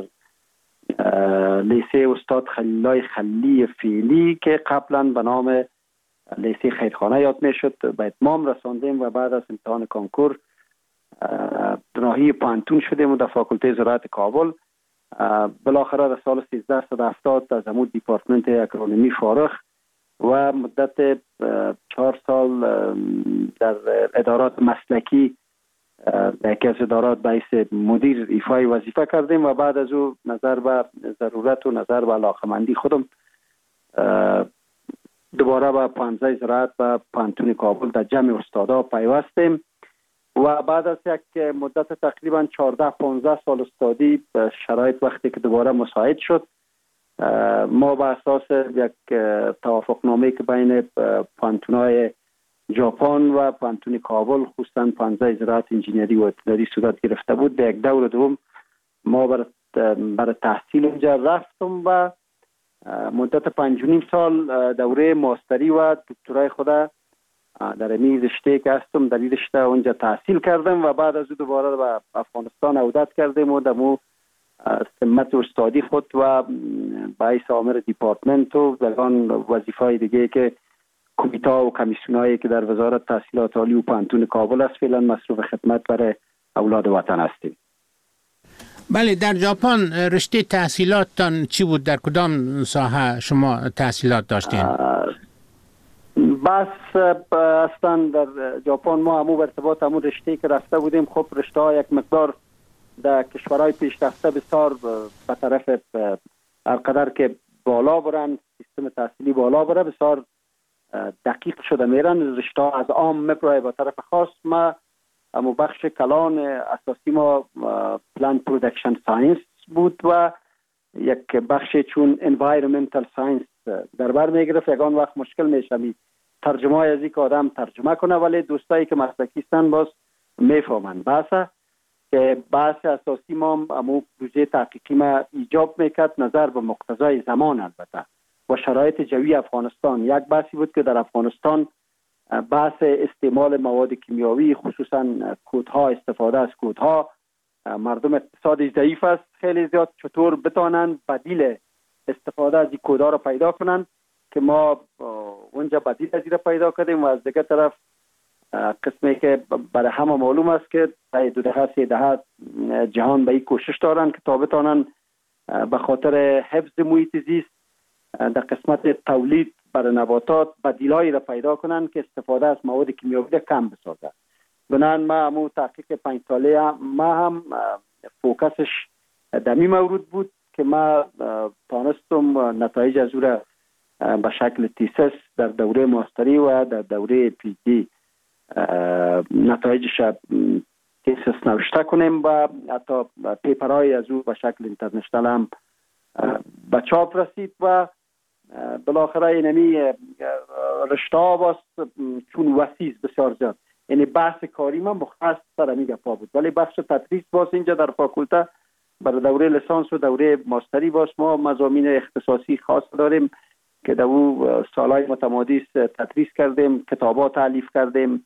لیسه استاد خلیلای خلی فعلی که قبلا به نام لیسه خیرخانه یاد می شد به اتمام رساندیم و بعد از امتحان کنکور ناحیه پوهنتون شدیم و در فاکولته زراعت کابل. بالاخره در سال 1370 از امو دیپارتمنت اگرونومی فارغ و مدت 4 سال در ادارات مسلکی در یکی از ادارات به حیث مدیر ایفای وظیفه کردیم و بعد از او نظر به ضرورت و نظر به علاقمندی خودم دوباره به پانزه زراعت و پانتون کابل در جمع استادا پیوستیم و بعد از یک مدت تقریبا 14-15 سال استادی شرایط وقتی که دوباره مساعد شد، ما به اساس یک توافقنامه که بین پانتونای ژاپن و پانتون کابل خصوصا پانزه زراعت انجینری و اتنری صورت گرفته بود، به یک دور دوم ما برای تحصیل اونجا رفتم و مدت 5.5 سال دوره ماستری و دکترای خود در این رشته که هستم در این رشته اونجا تحصیل کردم و بعد از او دوباره به افغانستان عودت کردم و دمو سمت استادی خود و باعث آمر دیپارتمنت و دگان وظیفه دیگه که کمیته و کمیسیونایی که در وزارت تحصیلات عالی و پانتون کابل است فعلا مصروف خدمت برای اولاد وطن هستیم. بله، در ژاپن رشته تحصیلاتتان چی بود؟ در کدام ساحه شما تحصیلات داشتین؟ بس اصلا در ژاپن ما همون ارتباط همون رشته که رفته بودیم، خب رشته ها یک مقدار در کشورهای پیشرفته بسیار به طرف هرقدر که بالا برن، سیستم تحصیلی بالا بره بسیار دقیق شده میرن. رشته ها از عام میبره به طرف خاص. ما اما بخش کلان اساسی ما پلان پرودکشن ساینس بود و یک بخش چون انوایرمنتال ساینس در بر میگرفت. یکان وقت مشکل میشه ترجمه از این که آدم ترجمه کنه، ولی دوستایی که مسلکی هستن باز میفهمن. بحثه که بحث اساسی ما امو پروژه تحقیقی ما ایجاب میکرد نظر به مقتضای زمان البته و شرایط جوی افغانستان. یک بحثی بود که در افغانستان بحث استعمال مواد کیمیاوی خصوصا کودها، استفاده از کودها، مردم اقتصادی ضعیف است خیلی زیاد، چطور بتانند بدیل استفاده از این کودها را پیدا کنند که ما اونجا بدیل از این را پیدا کردیم. و از دیگه طرف قسمی که برای همه معلوم است که 2 دهه 3 دهه جهان به این کوشش دارند که تا بتانند به خاطر حفظ محیط زیست در قسمت تولید برای نباتات بدیلایی را پیدا کنند که استفاده از مواد کیمیاوی را کم بسازد. بنابراین ما همون تحقیق 5 ساله ما هم فوکسش دمی مورد بود که ما تانستم نتایج از او را به شکل تیسس در دوره ماستری و در دوره پی دی نتایجش تیسس نوشته کنیم و حتی پیپرهای از او به شکل اینترنشنال هم به چاپ رسید و بالاخره اینمی رشته ها باست چون وسیع بسیار زیاد، یعنی بحث کاری ما مختص سر همی گپا بود، ولی بخش تدریس باز اینجا در فاکولته برای دوره لیسانس و دوره ماستری باز ما مضامین اختصاصی خاص داریم که در او سالهای متمادی تدریس کردیم، کتابات تالیف کردیم،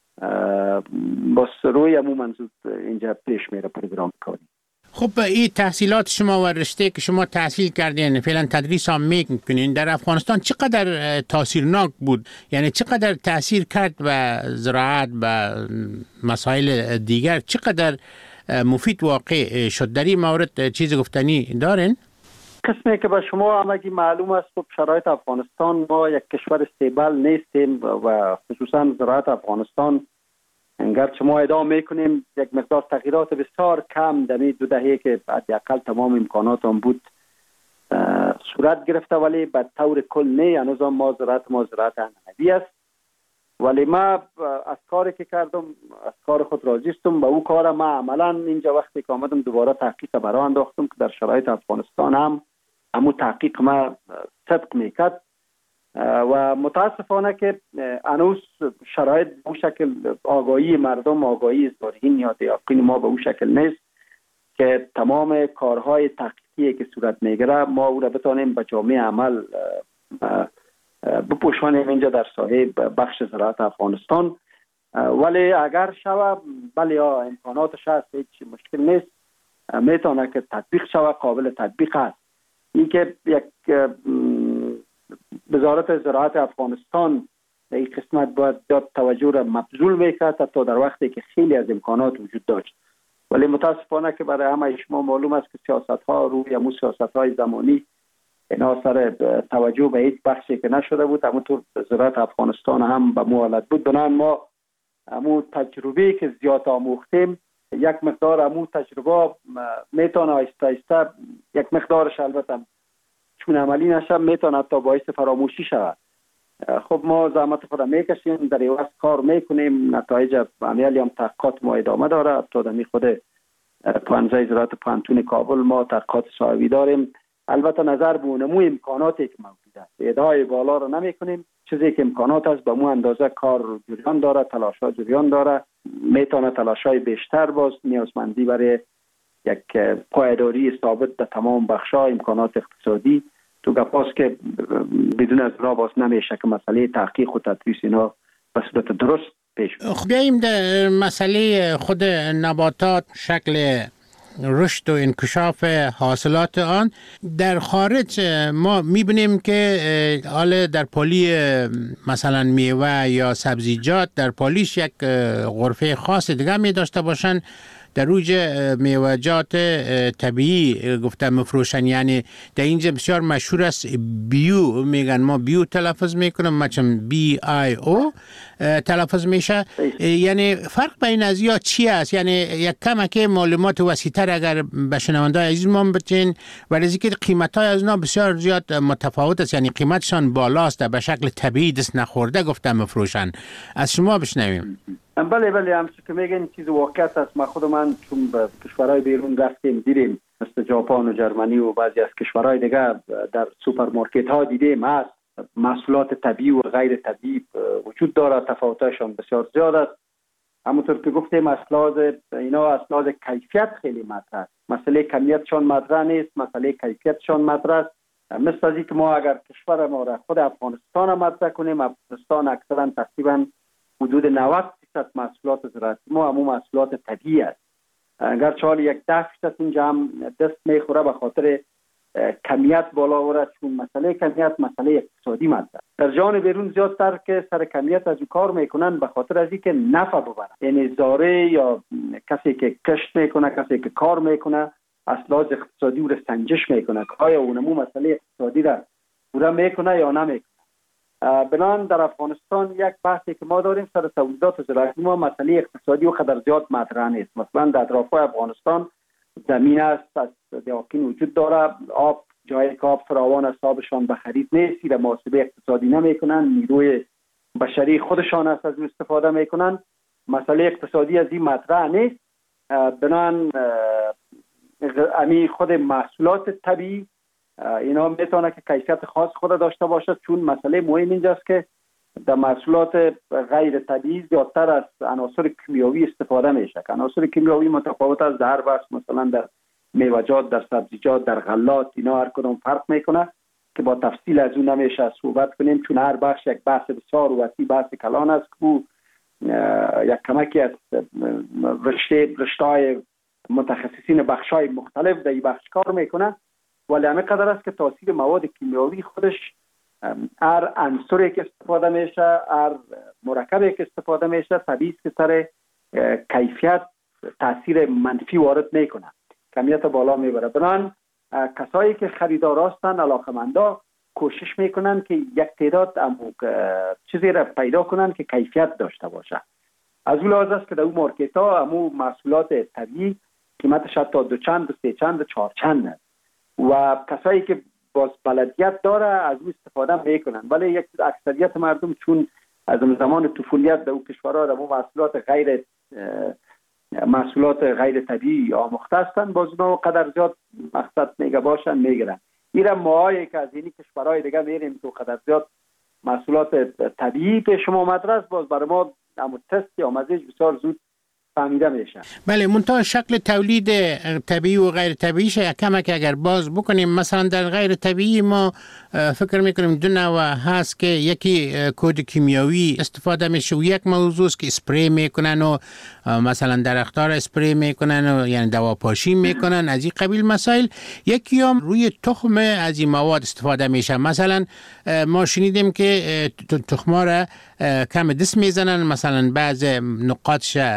باز روی همون منظور اینجا پیش میره پروگرام کاری. خب این تحصیلات شما و رشته که شما تحصیل کردین فعلا تدریس هم میکنین در افغانستان چقدر تاثیرناک بود؟ یعنی چقدر تاثیر کرد و زراعت و مسائل دیگر چقدر مفید واقع شد؟ در این مورد چیز گفتنی دارین؟ قسمی که به شما همگی معلوم است خب شرایط افغانستان ما یک کشور استیبل نیستیم و خصوصا زراعت افغانستان اگرچه ما ادامه میکنیم یک مقدار تغییرات بسیار کم در 2 دهه که حداقل تمام امکانات هم بود صورت گرفته، ولی به طور کل نه. هنوز ما زراعت انعنوی است، ولی ما از کاری که کردم از کار خود راضی هستم. به او کار ما عملا اینجا وقتی که آمدم دوباره تحقیق برای انداختم که در شرایط افغانستان هم همون تحقیق ما صدق میکرد و متاسفانه که هنوز شرایط به اون شکل آگاهی مردم، آگاهی زارعین یا دیاقین ما به اون شکل نیست که تمام کارهای تحقیقی که صورت میگیره ما او را بتانیم به جامعه عمل بپوشانیم اینجا در ساحه بخش زراعت افغانستان. ولی اگر شوه بله یا امکاناتش هست هیچ مشکل نیست، میتونه که تطبیق شوه، قابل تطبیق است. این که یک وزارت زراعت افغانستان در این قسمت باید توجه را مبذول میکرد تا در وقتی که خیلی از امکانات وجود داشت، ولی متاسفانه که برای همه شما معلوم است که سیاست ها روی همون سیاست های زمانی اینا سر توجه به هیچ بخشی که نشده بود. همونطور زراعت افغانستان هم به موالت بود. بنابراین ما همون تجربه که زیاد آموختیم یک مقدار همون تجربه میتونه آیسته آیسته یک مقدارش البته چون عملی نشه میتونه تا باعث فراموشی شود. خب ما زحمت خود میکشیم، در عوض کار میکنیم، نتایج عملی هم تحقیقات ما ادامه داره. تا دمی خود پانزه زراعت پانتون کابل ما تحقیقات صاحبی داریم. البته نظر به نمو امکاناتی که موجود است، ادعای بالا رو نمی کنیم. چیزی که امکانات است به مو اندازه کار جریان داره، تلاش‌ها جریان داره. میتونه تلاش‌های بیشتر باز نیازمندی برای یک پایداری ثابت در تمام بخش‌ها امکانات اقتصادی تو گپاست که بدون از را باز نمیشه که مسئله تحقیق و تدریس اینا به صورت درست پیش بره. خب بیاییم در مسئله خود نباتات، شکل رشد و انکشاف حاصلات آن در خارج. ما میبینیم که حالا در پالی مثلا میوه یا سبزیجات در پالیش یک غرفه خاص دیگه می داشته باشن. در روج میوه‌جات طبیعی گفتم مفروشن، یعنی در اینجا بسیار مشهور است بیو، میگن ما بیو تلفظ میکنم، مثلا BIO تلفظ میشه. یعنی فرق بین از یا چی است؟ یعنی یک کمک معلومات وسیع‌تر اگر به شنونده‌های عزیز ما بتین، ولی از اینکه قیمت‌های از اینا بسیار زیاد متفاوت است، یعنی قیمتشان بالاست، به شکل طبیعی دست نخورده گفتم مفروشن. از شما بشنویم. بله همچون که میگن چیز واقعیت است. ما خودمان چون به کشورهای بیرون رفتیم دیدیم، مثل ژاپن و جرمنی و بعضی از کشورهای دیگه در سوپرمارکت ها دیدیم هست محصولات طبیعی و غیر طبیعی وجود داره، تفاوتشان بسیار زیاد است. همونطور که گفتیم اینا از لحاظ کیفیت خیلی مطرح است. مسئله کمیتشان مطرح نیست، مسئله کیفیتشان مطرح است. مثل از اینکه ما اگر کشور ما را خود افغانستان مطرح کنیم، افغانستان اکثرا تقریبا حدود 90% محصولات زراعتی ما همون محصولات طبیعی است. اگر چال یک 10% اینجا هم دست میخوره به خاطر کمیت بالا ورد، چون مسئله کمیت مسئله اقتصادی مطرح. در جهان بیرون زیادتر که سر کمیت از کار میکنن به خاطر از اینکه نفع ببرن، یعنی زاره یا کسی که کشت میکنه، کسی که کار میکنه از لحاظ اقتصادی او را سنجش میکنه که آیا اونمو مسئله اقتصادی را پورا میکنه یا نمیکنه. بنان در افغانستان یک بحثی که ما داریم سر تولیدات زراعتی ما مسئله اقتصادی و قدر زیاد مطرح نیست. مثلا در اطراف افغانستان زمین است، از دیاکین وجود داره، آب جای که آب فراوان است، آبشان به خرید نیست، و محاسبه اقتصادی نمیکنن، نیروی بشری خودشان است از استفاده میکنن. مسئله اقتصادی از این مطرح نیست. بنان امی خود محصولات طبیعی اینا میتونه که کیفیت خاص خود داشته باشد، چون مسئله مهم اینجاست که در محصولات غیر طبیعی زیادتر از عناصر کیمیاوی استفاده میشه. عناصر کیمیاوی متفاوت از در بخش، مثلا در میوه‌جات، در سبزیجات، در غلات، اینا هر کدوم فرق میکنه که با تفصیل از اون نمیشه صحبت کنیم، چون هر بخش یک بحث بسیار وسیع، بحث کلان است که یک کمکی از رشته‌های متخصصین بخش‌های مختلف در این بخش کار میکنه. ولی همه قدر است که تاثیر مواد کیمیاوی خودش هر عنصری که استفاده میشه، هر مرکبی که استفاده میشه، طبیعی است که سر کیفیت تاثیر منفی وارد میکنه، کمیت بالا میبره. بنان کسایی که خریدار هستند، علاقمندا، کوشش میکنن که یک تعداد چیزی را پیدا کنن که کیفیت داشته باشه. از اون لحاظ است که در اون مارکت ها همو محصولات طبیعی قیمتش حتی 2 چند، 3 چند، 4 چند است و کسایی که باز بلدیت داره از اون استفاده میکنن. ولی یک اکثریت مردم چون از زمان طفولیت در اون کشورها در محصولات غیر طبیعی آموخته هستند، باز اونا قدر زیاد مقصد میگه باشن میگیرن. میرم ماهایی که از اینی کشورهای دیگه میریم تو قدر زیاد محصولات طبیعی پیش ما مدرس، باز برای ما همون تست یا مزیج بسیار زود فهمیده میشه. بله، منتها شکل تولید طبیعی و غیر طبیعیش کمک اگر باز بکنیم. مثلا در غیر طبیعی ما فکر میکنیم 2 نوع هست که یکی کود کیمیاوی استفاده میشه و یک موضوع است که اسپری میکنن و مثلا درختار اسپری میکنن و یعنی دواپاشی میکنن، از این قبیل مسائل. یکی هم روی تخم از این مواد استفاده میشه. مثلا ما شنیدیم که تخما را کم دست میزنن، مثلا بعض نقاطش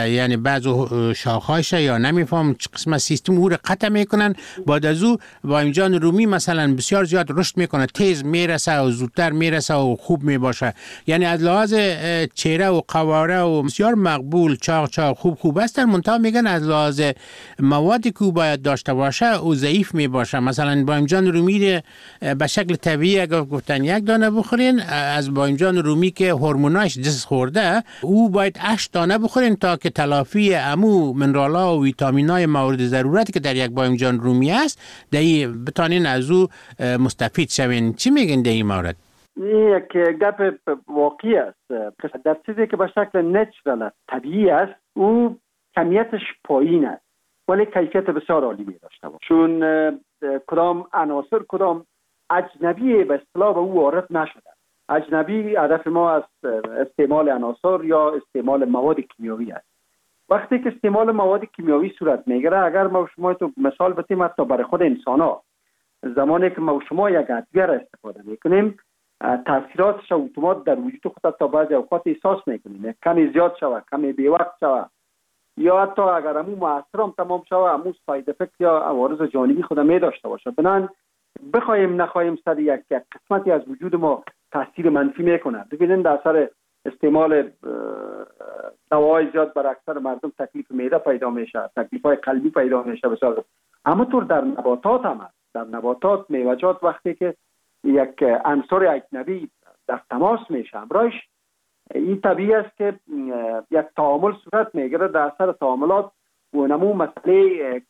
یعنی بعض شاخهایش یا نمیفهم چه قسم سیستم او را قطع میکنن، بعد از او بایمجان رومی مثلا بسیار زیاد رشد میکنه، تیز میرسه و زودتر میرسه و خوب میباشه. یعنی از لحاظ چهره و قواره و بسیار مقبول، چاق خوب هستن، منتها میگن از لحاظ موادی که باید داشته باشه او ضعیف میباشه. مثلا بایمجان رومی به شکل طبیعی اگر گفتن یک دانه بخورین، از بایمجان رومی که هورموناش دست خورده او باید 8 دانه بخورین تا که تلافی امو منرال‌ها و ویتامین‌های مورد ضرورتی که در یک بایمجان رومی است دهی بتانین از او مستفید شوین. چی میگن در این مورد؟ این یک گپ واقعی است. در چیزی که به شکل نچرال طبیعی است او کمیتش پایین است ولی کیفیت بسیار عالی می داشته باشه، چون کدام عناصر کدام اجنبی به اصطلاح به او وارد نشده. اجنبی هدف ما از استعمال عناصر یا استعمال مواد کیمیایی است. وقتی که استعمال مواد کیمیایی صورت میگیره، اگر ما شما تو مثال بتیم حتی برای خود انسان ها، زمانی که ما شما یک ادویه را استفاده میکنیم تاثیراتش اتومات در وجود خود تا بعضی اوقات احساس میکنیم، کمی زیاد شود، کمی بی وقت شود، یا حتی اگر همون مؤثر هم تمام شود همون ساید افکت یا عوارض جانبی خود می داشته باشه. بنان بخوایم نخواهیم سر یک قسمتی از وجود ما تاثیر منفی میکنه. ببینید در اثر استعمال دوای زیاد بر اکثر مردم تکلیف معده پیدا میشه، تکلیف های قلبی پیدا میشه بسیار. اما طور در نباتات هم هست. در نباتات میوه‌جات وقتی که یک عنصر اجنبی در تماس میشه همراهش، این طبیعی است که یک تعامل صورت میگیره. در اثر تعاملات و نمو مسئله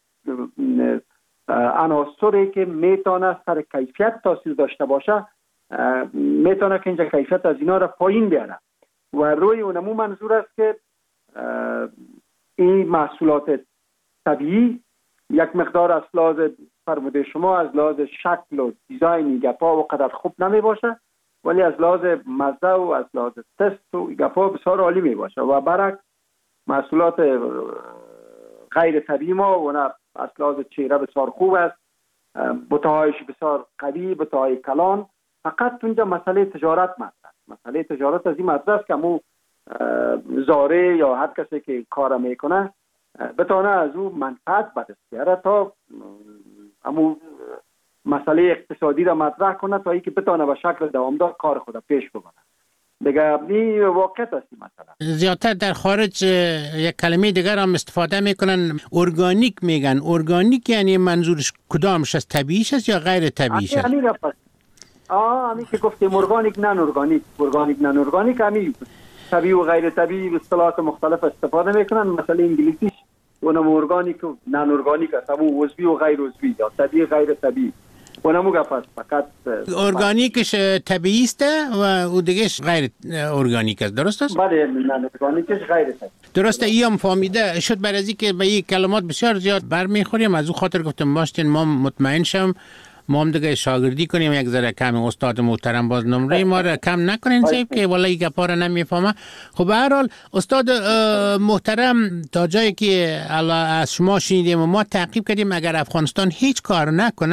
عناصری که میتونه سر کیفیت تاثیر داشته باشه میتونه که اینجا کیفیت از اینا را پایین بیاره و روی اونمو منظور است که این محصولات طبیعی یک مقدار از لحاظ فرموده شما از لحاظ شکل و دیزاین گپا و قدر خوب نمی باشه، ولی از لحاظ مزه و از لحاظ تست و گپا بسیار عالی می باشه. و برعکس محصولات غیر طبیعی ما و نه از لحاظ چهره بسیار خوب است، بطهایش بسیار قوی، بطهای کلان. فقط اونجا مسئله تجارت مطرح، مسئله تجارت از این مطرح است که مو زاره یا هر کسی که کار میکنه بتونه از او منفعت به دست بیاره تا امو مسئله اقتصادی را مطرح کنه تا اینکه بتونه به شکل دوامدار کار خود پیش ببره. دیگه این واقعیت است مثلا. زیادتر در خارج یک کلمه دیگر هم استفاده میکنن، ارگانیک میگن. ارگانیک یعنی منظورش کدامش است؟ طبیعیش است یا غیر طبیعیش است؟ همین که گفتیم ارگانیک نان ارگانیک، ارگانیک نان ارگانیک، همین طبیعی و غیر طبیعی اصطلاحات مختلف استفاده میکنن. مثلا انگلیسیش اونم ارگانیک و نان ارگانیک است، همون عضوی و غیر عضوی یا طبیعی غیر طبیعی. اونم گفت فقط ارگانیکش طبیعی است و اون دیگهش غیر ارگانیک است، درست است؟ بله، نان ارگانیکش غیر طبیعی. درسته. اینم فهمیده شد. برای از اینکه به این کلمات بسیار زیاد برمیخوریم، از اون خاطر گفتم باشین ما مطمئن شم ما هم دیگه شاگردی کنیم یک ذره کم. استاد محترم باز نمره ما را کم نکنین سیب که والله گپا را نمیفهمه. خب به هر حال استاد محترم تا جایی که از شما شنیدیم و ما تعقیب کردیم، اگر افغانستان هیچ کار نکنه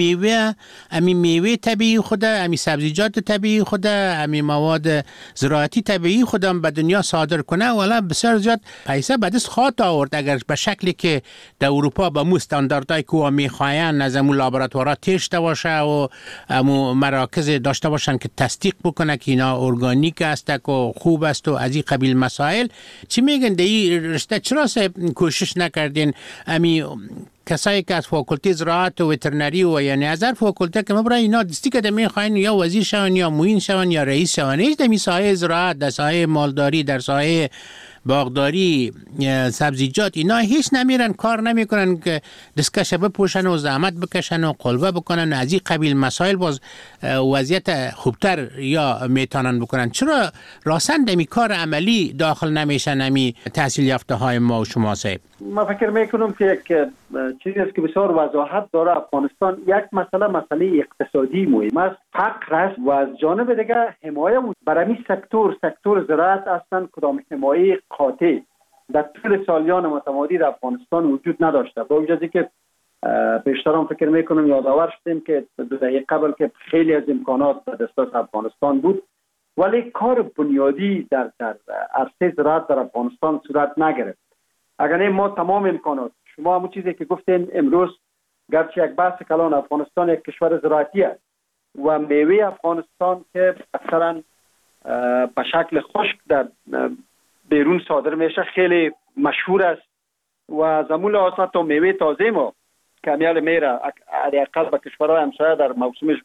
امی میوه طبیعی خود، امی سبزیجات طبیعی خود، امی مواد زراعتی طبیعی خودم به دنیا صادر کنه، والا بسیار زیاد پیسه به دست خواهد آورد. اگر به شکلی که در اروپا به مو استانداردهای که میخواین از امو لابراتوارات داشته باشه و امو مراکز داشته باشن که تصدیق بکنه که اینا ارگانیک است و خوب است و از این قبیل مسائل. چی میگن در این رشته چرا کوشش نکردین امی کسایی که از فاکولته زراعت و وترنری و یعنی از هر فاکولته که مبرای اینا دستی که میخواین یا وزیر شون یا معین شون یا رئیس شون، هیچ در ساحه زراعت، در ساحه مالداری، در ساحه باغداری، سبزیجات اینا هیچ نمیرن، کار نمیکنن که دستکش بپوشن و زحمت بکشن و قلبه بکنن. از این قبیل مسائل باز وضعیت خوبتر یا میتونن بکنن. چرا راسن دمی کار عملی داخل نمیشن امی تحصیل یافته های ما و شما صاحب؟ ما فکر میکنم که یک چیزی است که بسیار وضاحت داره. افغانستان یک مسئله اقتصادی مهم است، فقر است و از جانب دیگر حمایه برای سکتور زراعت اصلا کدام حمایه قاطع در طول سالیان متمادی در افغانستان وجود نداشته. با وجودی که پیشترم فکر میکنم یادآور شدیم که 2 دهه قبل که خیلی از امکانات در دسترس افغانستان بود، ولی کار بنیادی در عرصه زراعت در افغانستان صورت نگرفت. اگر نه ما تمام امکانات، شما همون چیزی که گفتین امروز گرچه یک بحث کلان، افغانستان یک کشور زراعتی است و میوه افغانستان که اکثرا به شکل خشک در بیرون صادر میشه خیلی مشهور است و زمول آسا تا میوه تازه ما کمیال میره حداقل به کشورهای همسایه در موسمش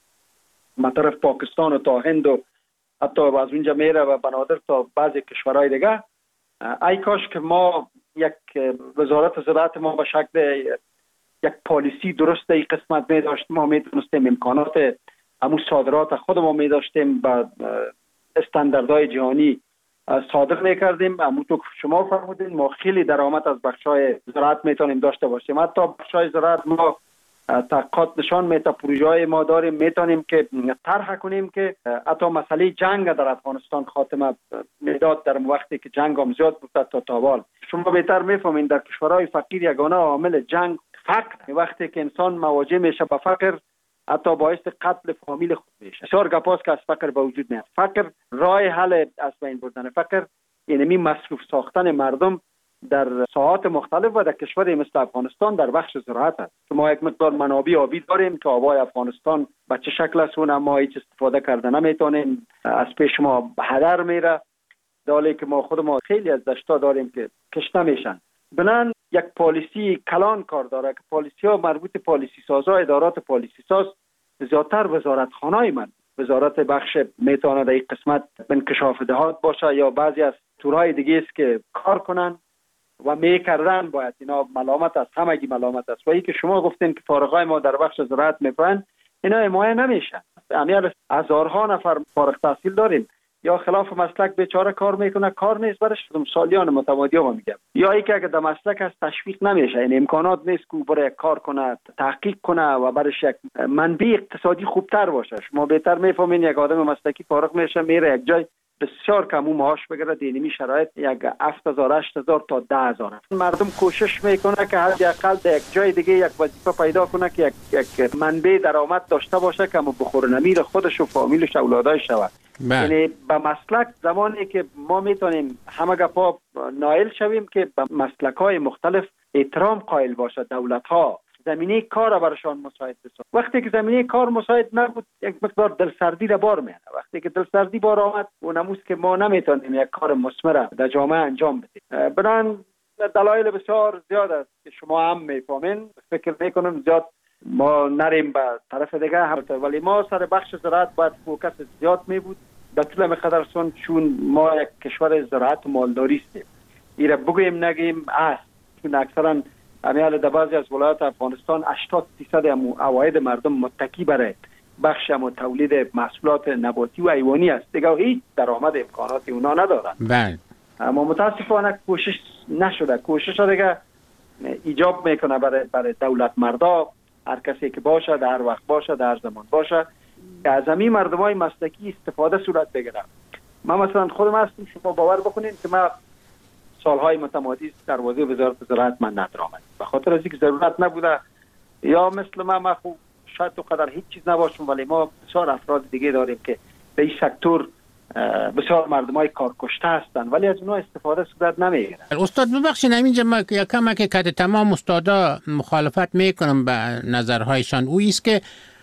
مطرف پاکستان و تا هند و حتی از اونجا میره و بنادر تا بعضی کشورهای دیگه. ای کاش که ما یک وزارت زراعت ما به شکل یک پالیسی درست این قسمت می داشتیم، ما می دونستیم امکانات همون صادرات خود ما می داشتیم با استانداردهای جهانی صادر می کردیم. همونطور که شما فرمودین ما خیلی درآمد از بخشای زراعت میتونیم داشته باشیم. حتی بخشای زراعت ما تحقیقات نشان میده، پروژه های ما داریم میتونیم که طرح کنیم که حتی مسئله جنگ در افغانستان خاتمه میداد در وقتی که جنگ هم زیاد بود تا تاوال. شما بهتر میفهمین در کشورهای فقیر یگانه عامل جنگ فقر، وقتی که انسان مواجه میشه به فقر حتی باعث قتل فامیل خود میشه. بسیار گپاست که از فقر به وجود میاد. فقر راه حل از بین بردن فقر یعنی مصروف ساختن مردم در ساحات مختلف و در کشوری مثل افغانستان در بخش زراعت است. ما یک مقدار منابع آبی داریم که آبای افغانستان به چه شکل است اون ما هیچ استفاده کرده نمیتونیم، از پیش ما هدر میره، دالی که ما خود ما خیلی از دشتا داریم که کشته میشن. بنان یک پالیسی کلان کار داره که پالیسی ها مربوط پالیسی سازا، ادارات پالیسی ساز زیادتر وزارتخانه‌ای من وزارت بخش میتونه در این قسمت انکشاف دهات باشه یا بعضی از تورهای دیگه است که کار کنن و میکردن. باید اینا ملامت است، همگی ملامت است. و ای که شما گفتین که فارغای ما در بخش زراعت میکنن اینا حمایه نمیشن. امیال هزارها نفر فارغ التحصیل داریم یا خلاف مسلک بیچاره کار میکنه، کار نیست برش، سالیان متمادی ها میگم، یا ای که اگه در مسلک از تشویق نمیشه، این امکانات نیست که برای کار کنه، تحقیق کنه و برش یک منبع اقتصادی خوبتر باشه. شما بهتر میفهمین یک آدم مسلکی فارغ میشه میره یک جای بسیار کمو معاش بگیره، دینمی شرایط یک 7000 8000 تا 10000. مردم کوشش میکنه که حداقل در یک جای دیگه یک وظیفه پیدا کنه که یک منبع درآمد داشته باشه که بخور نمیر خودش و فامیلش اولادای شود. یعنی به مسلک زمانی که ما میتونیم همه گپا نائل شویم که به مسلک‌های مختلف احترام قائل باشه دولت‌ها، زمینه کار برشان مساعد بسازد. وقتی که زمینه کار مساعد نبود یک مقدار دلسردی را بار میاره. وقتی که دلسردی بار آمد اونموست که ما نمیتونیم یک کار مثمر در جامعه انجام بدیم. بران دلایل بسیار زیاد است که شما هم میفهمین. فکر میکنم زیاد ما نریم به طرف دیگه، ولی ما سر بخش زراعت باید فوکس زیاد می بود در طول مقدرسون، چون ما یک کشور زراعت و مالداری هستیم. ایره بگویم نگیم است، چون اکثرا امیال در بعضی از ولایات افغانستان 80% عواید مردم متکی برای بخش تولید محصولات نباتی و حیوانی است. دیگه هیچ درآمد امکاناتی اونا ندارن. بله. اما متاسفانه کوشش نشده. کوشش دیگه ایجاب میکنه برای دولت مردا، هر کسی که باشه، در هر وقت باشه، در هر زمان باشه، که از همین مردمای مسلکی استفاده صورت بگیره. من مثلا خودم هستم، شما باور بکنین که من سالهای متمادی در وظیفه وزارت زراعت من ندارم، به خاطر از اینکه ضرورت نبوده، یا مثل من خوب شاید تو قدر هیچ چیز نباشم، ولی ما بسیار افراد دیگه داریم که به این سکتور بسیار مردمای کار کشته هستند ولی از اونها استفاده صورت نمیگیره. استاد ببخشید همینجا ما یکم که تمام استادا مخالفت میکنم به نظرهایشان، او است که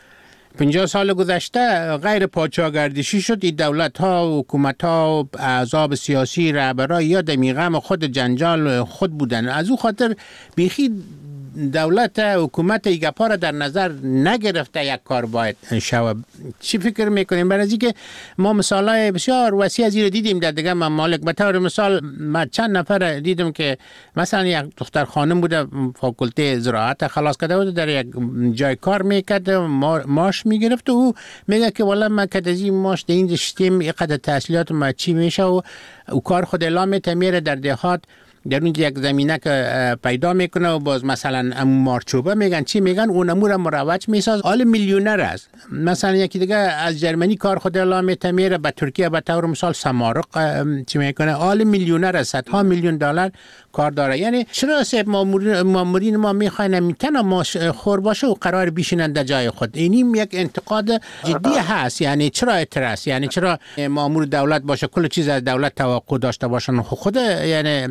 50 سال گذشته غیر پادشاهگردشی شد. این دولت ها و حکومت ها و احزاب سیاسی رهبران یا دمیغم خود جنجال خود بودن. از او خاطر بیخی دولت حکومت ایگپا را در نظر نگرفته یک کار باید شود. چی فکر میکنیم؟ برای اینکه ما مثالای بسیار وسیع از این دیدیم در دیگه ممالک. به طور مثال من چند نفر دیدم که مثلا یک دختر خانم بوده فاکولته زراعت خلاص کرده بود، در یک جای کار میکرد، ماش میگرفت و او میگه که والا من که از این ماش در این شتیم اینقدر تحصیلات ما چی میشه و کار خود اعلام میره در دهات در اونجا یک زمینه که پیدا میکنه و باز مثلا مارچوبه میگن چی میگن اون امور مروج میساز، حال میلیونر است. مثلا یکی دیگه از جرمنی کار خود اعلام میره به ترکیه به طور مثال سمارق چی میکنه، حال میلیونر است، صدها میلیون دلار کار داره. یعنی چرا سب مامورین ما میخواین میتونه ماش خور باشه و قرار بشینن در جای خود؟ اینیم یک انتقاد جدی هست. یعنی چرا اعتراض؟ یعنی چرا مامور دولت باشه کل چیز از دولت توقع داشته باشن؟ خود یعنی آستینا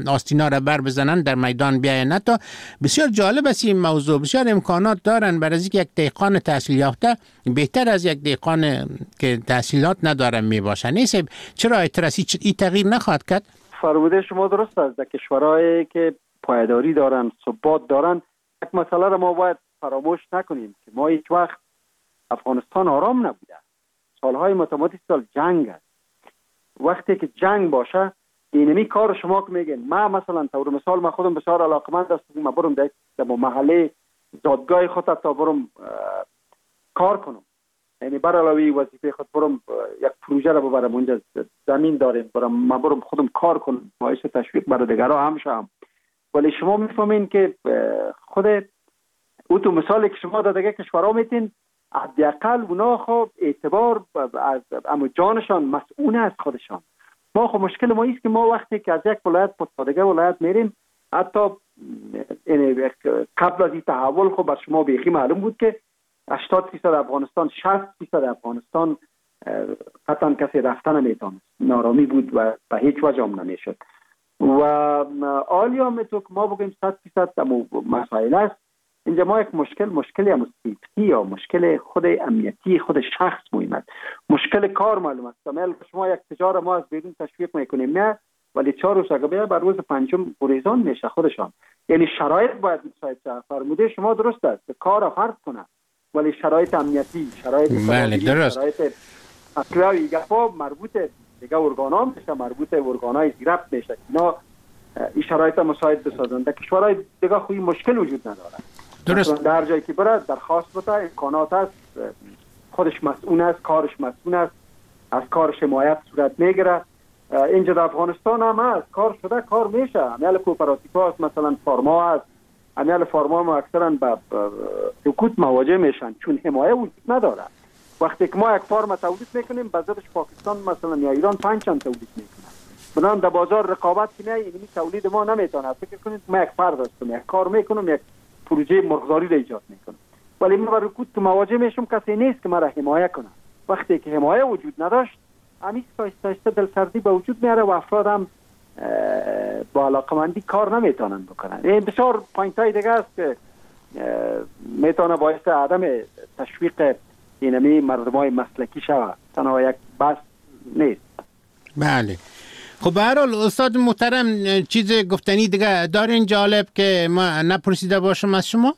اینا را بر بزنن در میدان بیاین. حتی بسیار جالب است این موضوع. بسیار امکانات دارن برای اینکه یک دهقان تحصیل یافته بهتر از یک دهقان که تحصیلات نداره میباشه. نیست چرا اعتراضی این تغییر نخواهد کرد؟ فرموده شما درست است. در کشورهایی که پایداری دارن، ثبات دارن، یک مسئله را ما باید فراموش نکنیم که ما هیچ وقت افغانستان آرام نبوده. سالهای متمادی سال جنگ است. وقتی که جنگ باشه اینمی کار شما که میگین، ما مثلا طور مثال ما خودم بسیار علاقمند هستم، ما برم در محله دادگاه خود تا برم کار کنم، یعنی بر علاوه وظیفه خود برم یک پروژه را ببرم اونجا زمین داریم ما برم خودم کار کنم، باعث تشویق برای دیگرها هم شم. ولی شما میفهمین که خود او تو مثالی که شما در دیگه کشورها میتین حداقل اونا خب اعتبار از جانشان مسئول از خودشان. ما خب مشکل ما است که ما وقتی که از یک ولایت به دیگه ولایت میریم، حتی قبل از این تحول خب بر شما بیخی معلوم بود که 80% افغانستان 60% افغانستان قطعا کسی رفتن نمیتونه، نارامی بود و به هیچ وجه هم نمیشد. و آلیا میتو که ما بگیم 100% مسائل است. اینجا ما یک مشکلی هم سیفتی یا مشکل خود امنیتی خود شخص مهمت، مشکل کار معلوم است. شما یک تجار ما از بیرون تشویق میکنیم نه، ولی 4 روز اگه بر روز پنجم گریزان میشه خودشان. یعنی شرایط باید مساعد شد. فرموده شما درست است، کار فرض کنه، ولی شرایط امنیتی، شرایط شرایط اصلاحی گفا مربوط دیگه ارگانا میشه، مربوط ارگانای زیرفت میشه. اینا این شرایط مساعد بسازن. در کشورهای دیگه خوی مشکل وجود نداره. درست. در جایی که برد درخواست بده، امکانات است، خودش مسئول است، کارش مسئول است، از کارش حمایت صورت میگیره. اینجا در افغانستان هم هست، کار شده کار میشه. امیال کوپراتیف هست، مثلا فارما هست، امیال فارما هم اکثرا به سکوت مواجه میشن چون حمایه وجود نداره. وقتی که ما یک فارم تولید میکنیم بازارش پاکستان مثلا یا ایران 5 چند تولید میکنه، بنابراین در بازار رقابت که نه، اینی تولید ما نمیتونه. فکر کنید ما یک فرد هستم، یک کار میکنم، یک پروژه مرغداری را ایجاد میکنم، ولی من با رکود تو مواجه میشم، کسی نیست که مرا حمایه کنه. وقتی که حمایه وجود نداشت، همیشه آهسته دلسردی به وجود میاره و افراد هم با علاقمندی کار نمیتونن بکنن. این بسیار پوینتای دیگه است که میتونه باعث عدم تشویق اینمی مردمای مسلکی شود، تنها یک بس نیست. بله. خب به هر حال استاد محترم چیز گفتنی دیگه دارین جالب که ما نپرسیده باشم از شما؟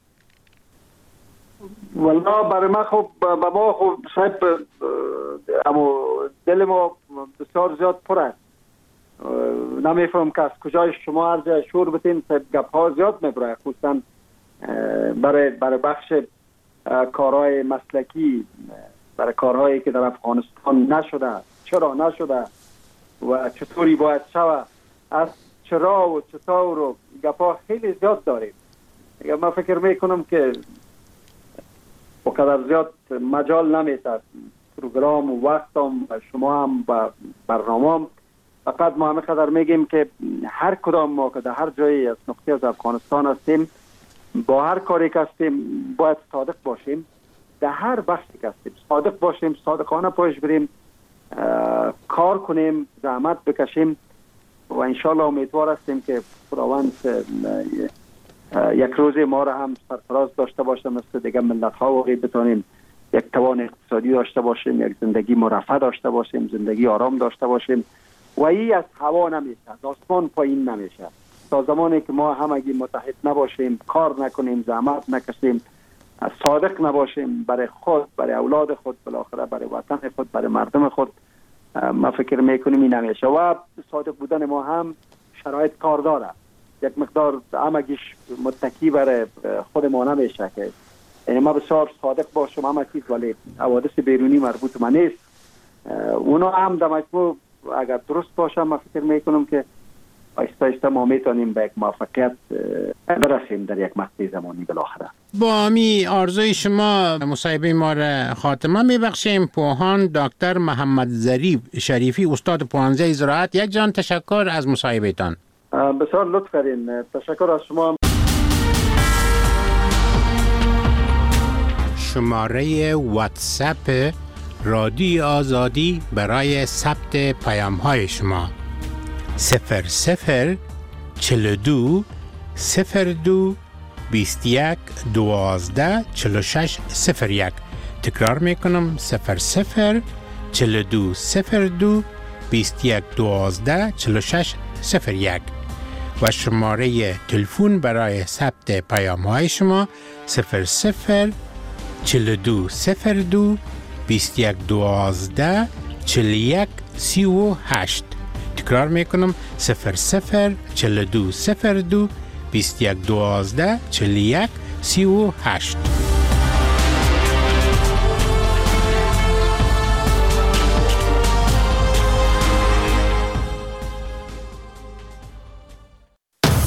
والله برای ما خب با ما خب صاحب اما دل ما بسیار زیاد پر است. نمیفهم که از کجای شما عرض شور بتین گپ ها زیاد میبره، خصوصا برای بخش کارهای مسلکی، برای کارهایی که در افغانستان نشده، چرا نشده و چطوری باید شود، از چرا و چطور و گپا خیلی زیاد داریم. من فکر میکنم که بقدر زیاد مجال نمیده پروگرام و وقتم شما هم با برنامه. فقط ما همه قدر میگیم که هر کدام ما که در هر جایی از نقطه از افغانستان هستیم، با هر کاری که هستیم باید صادق باشیم، در هر بخشی که هستیم صادق باشیم، صادقانه پایش بریم، کار کنیم، زحمت بکشیم و انشالله امیدوار هستیم که خداوند یک روز ما را هم سرفراز داشته باشه، مثل دیگه ملت ها واقعی بتانیم یک توان اقتصادی داشته باشیم، یک زندگی مرفه داشته باشیم، زندگی آرام داشته باشیم. و این از هوا نمیشه، از آسمان پایین نمیشه. تا زمانی که ما همگی متحد نباشیم، کار نکنیم، زحمت نکشیم، صادق نباشیم برای خود، برای اولاد خود، بالاخره برای وطن خود، برای مردم خود، ما فکر میکنیم این نمیشه. و صادق بودن ما هم شرایط کار داره. یک مقدار همگیش متکی برای خود ما نمیشه که یعنی ما بسیار صادق باشم همه چیز، ولی حوادث بیرونی مربوط ما نیست. اونا هم در مجموع اگر درست باشه ما فکر میکنم که آیسته آیسته ما میتونیم به یک موفقیت برسیم در یک مقطع زمانی بالاخره. با امی آرزوی شما مصاحبه ما را خاتمه میبخشیم. پوهان دکتر محمد ظریف شریفی، استاد پوهنځی زراعت، یک جان تشکر از مصاحبه تان. بسیار لطف کردین. تشکر از شما. شماره واتساپ رادیو آزادی برای ثبت پیام های شما 00 42 02 21 12 46 01. تکرار میکنم 00 42 02 21 12 46 01 و شماره تلفن برای ثبت پیام های شما 00 42 02 21 12 41 38. تکرار میکنم 00 42 02 21 12 41 38.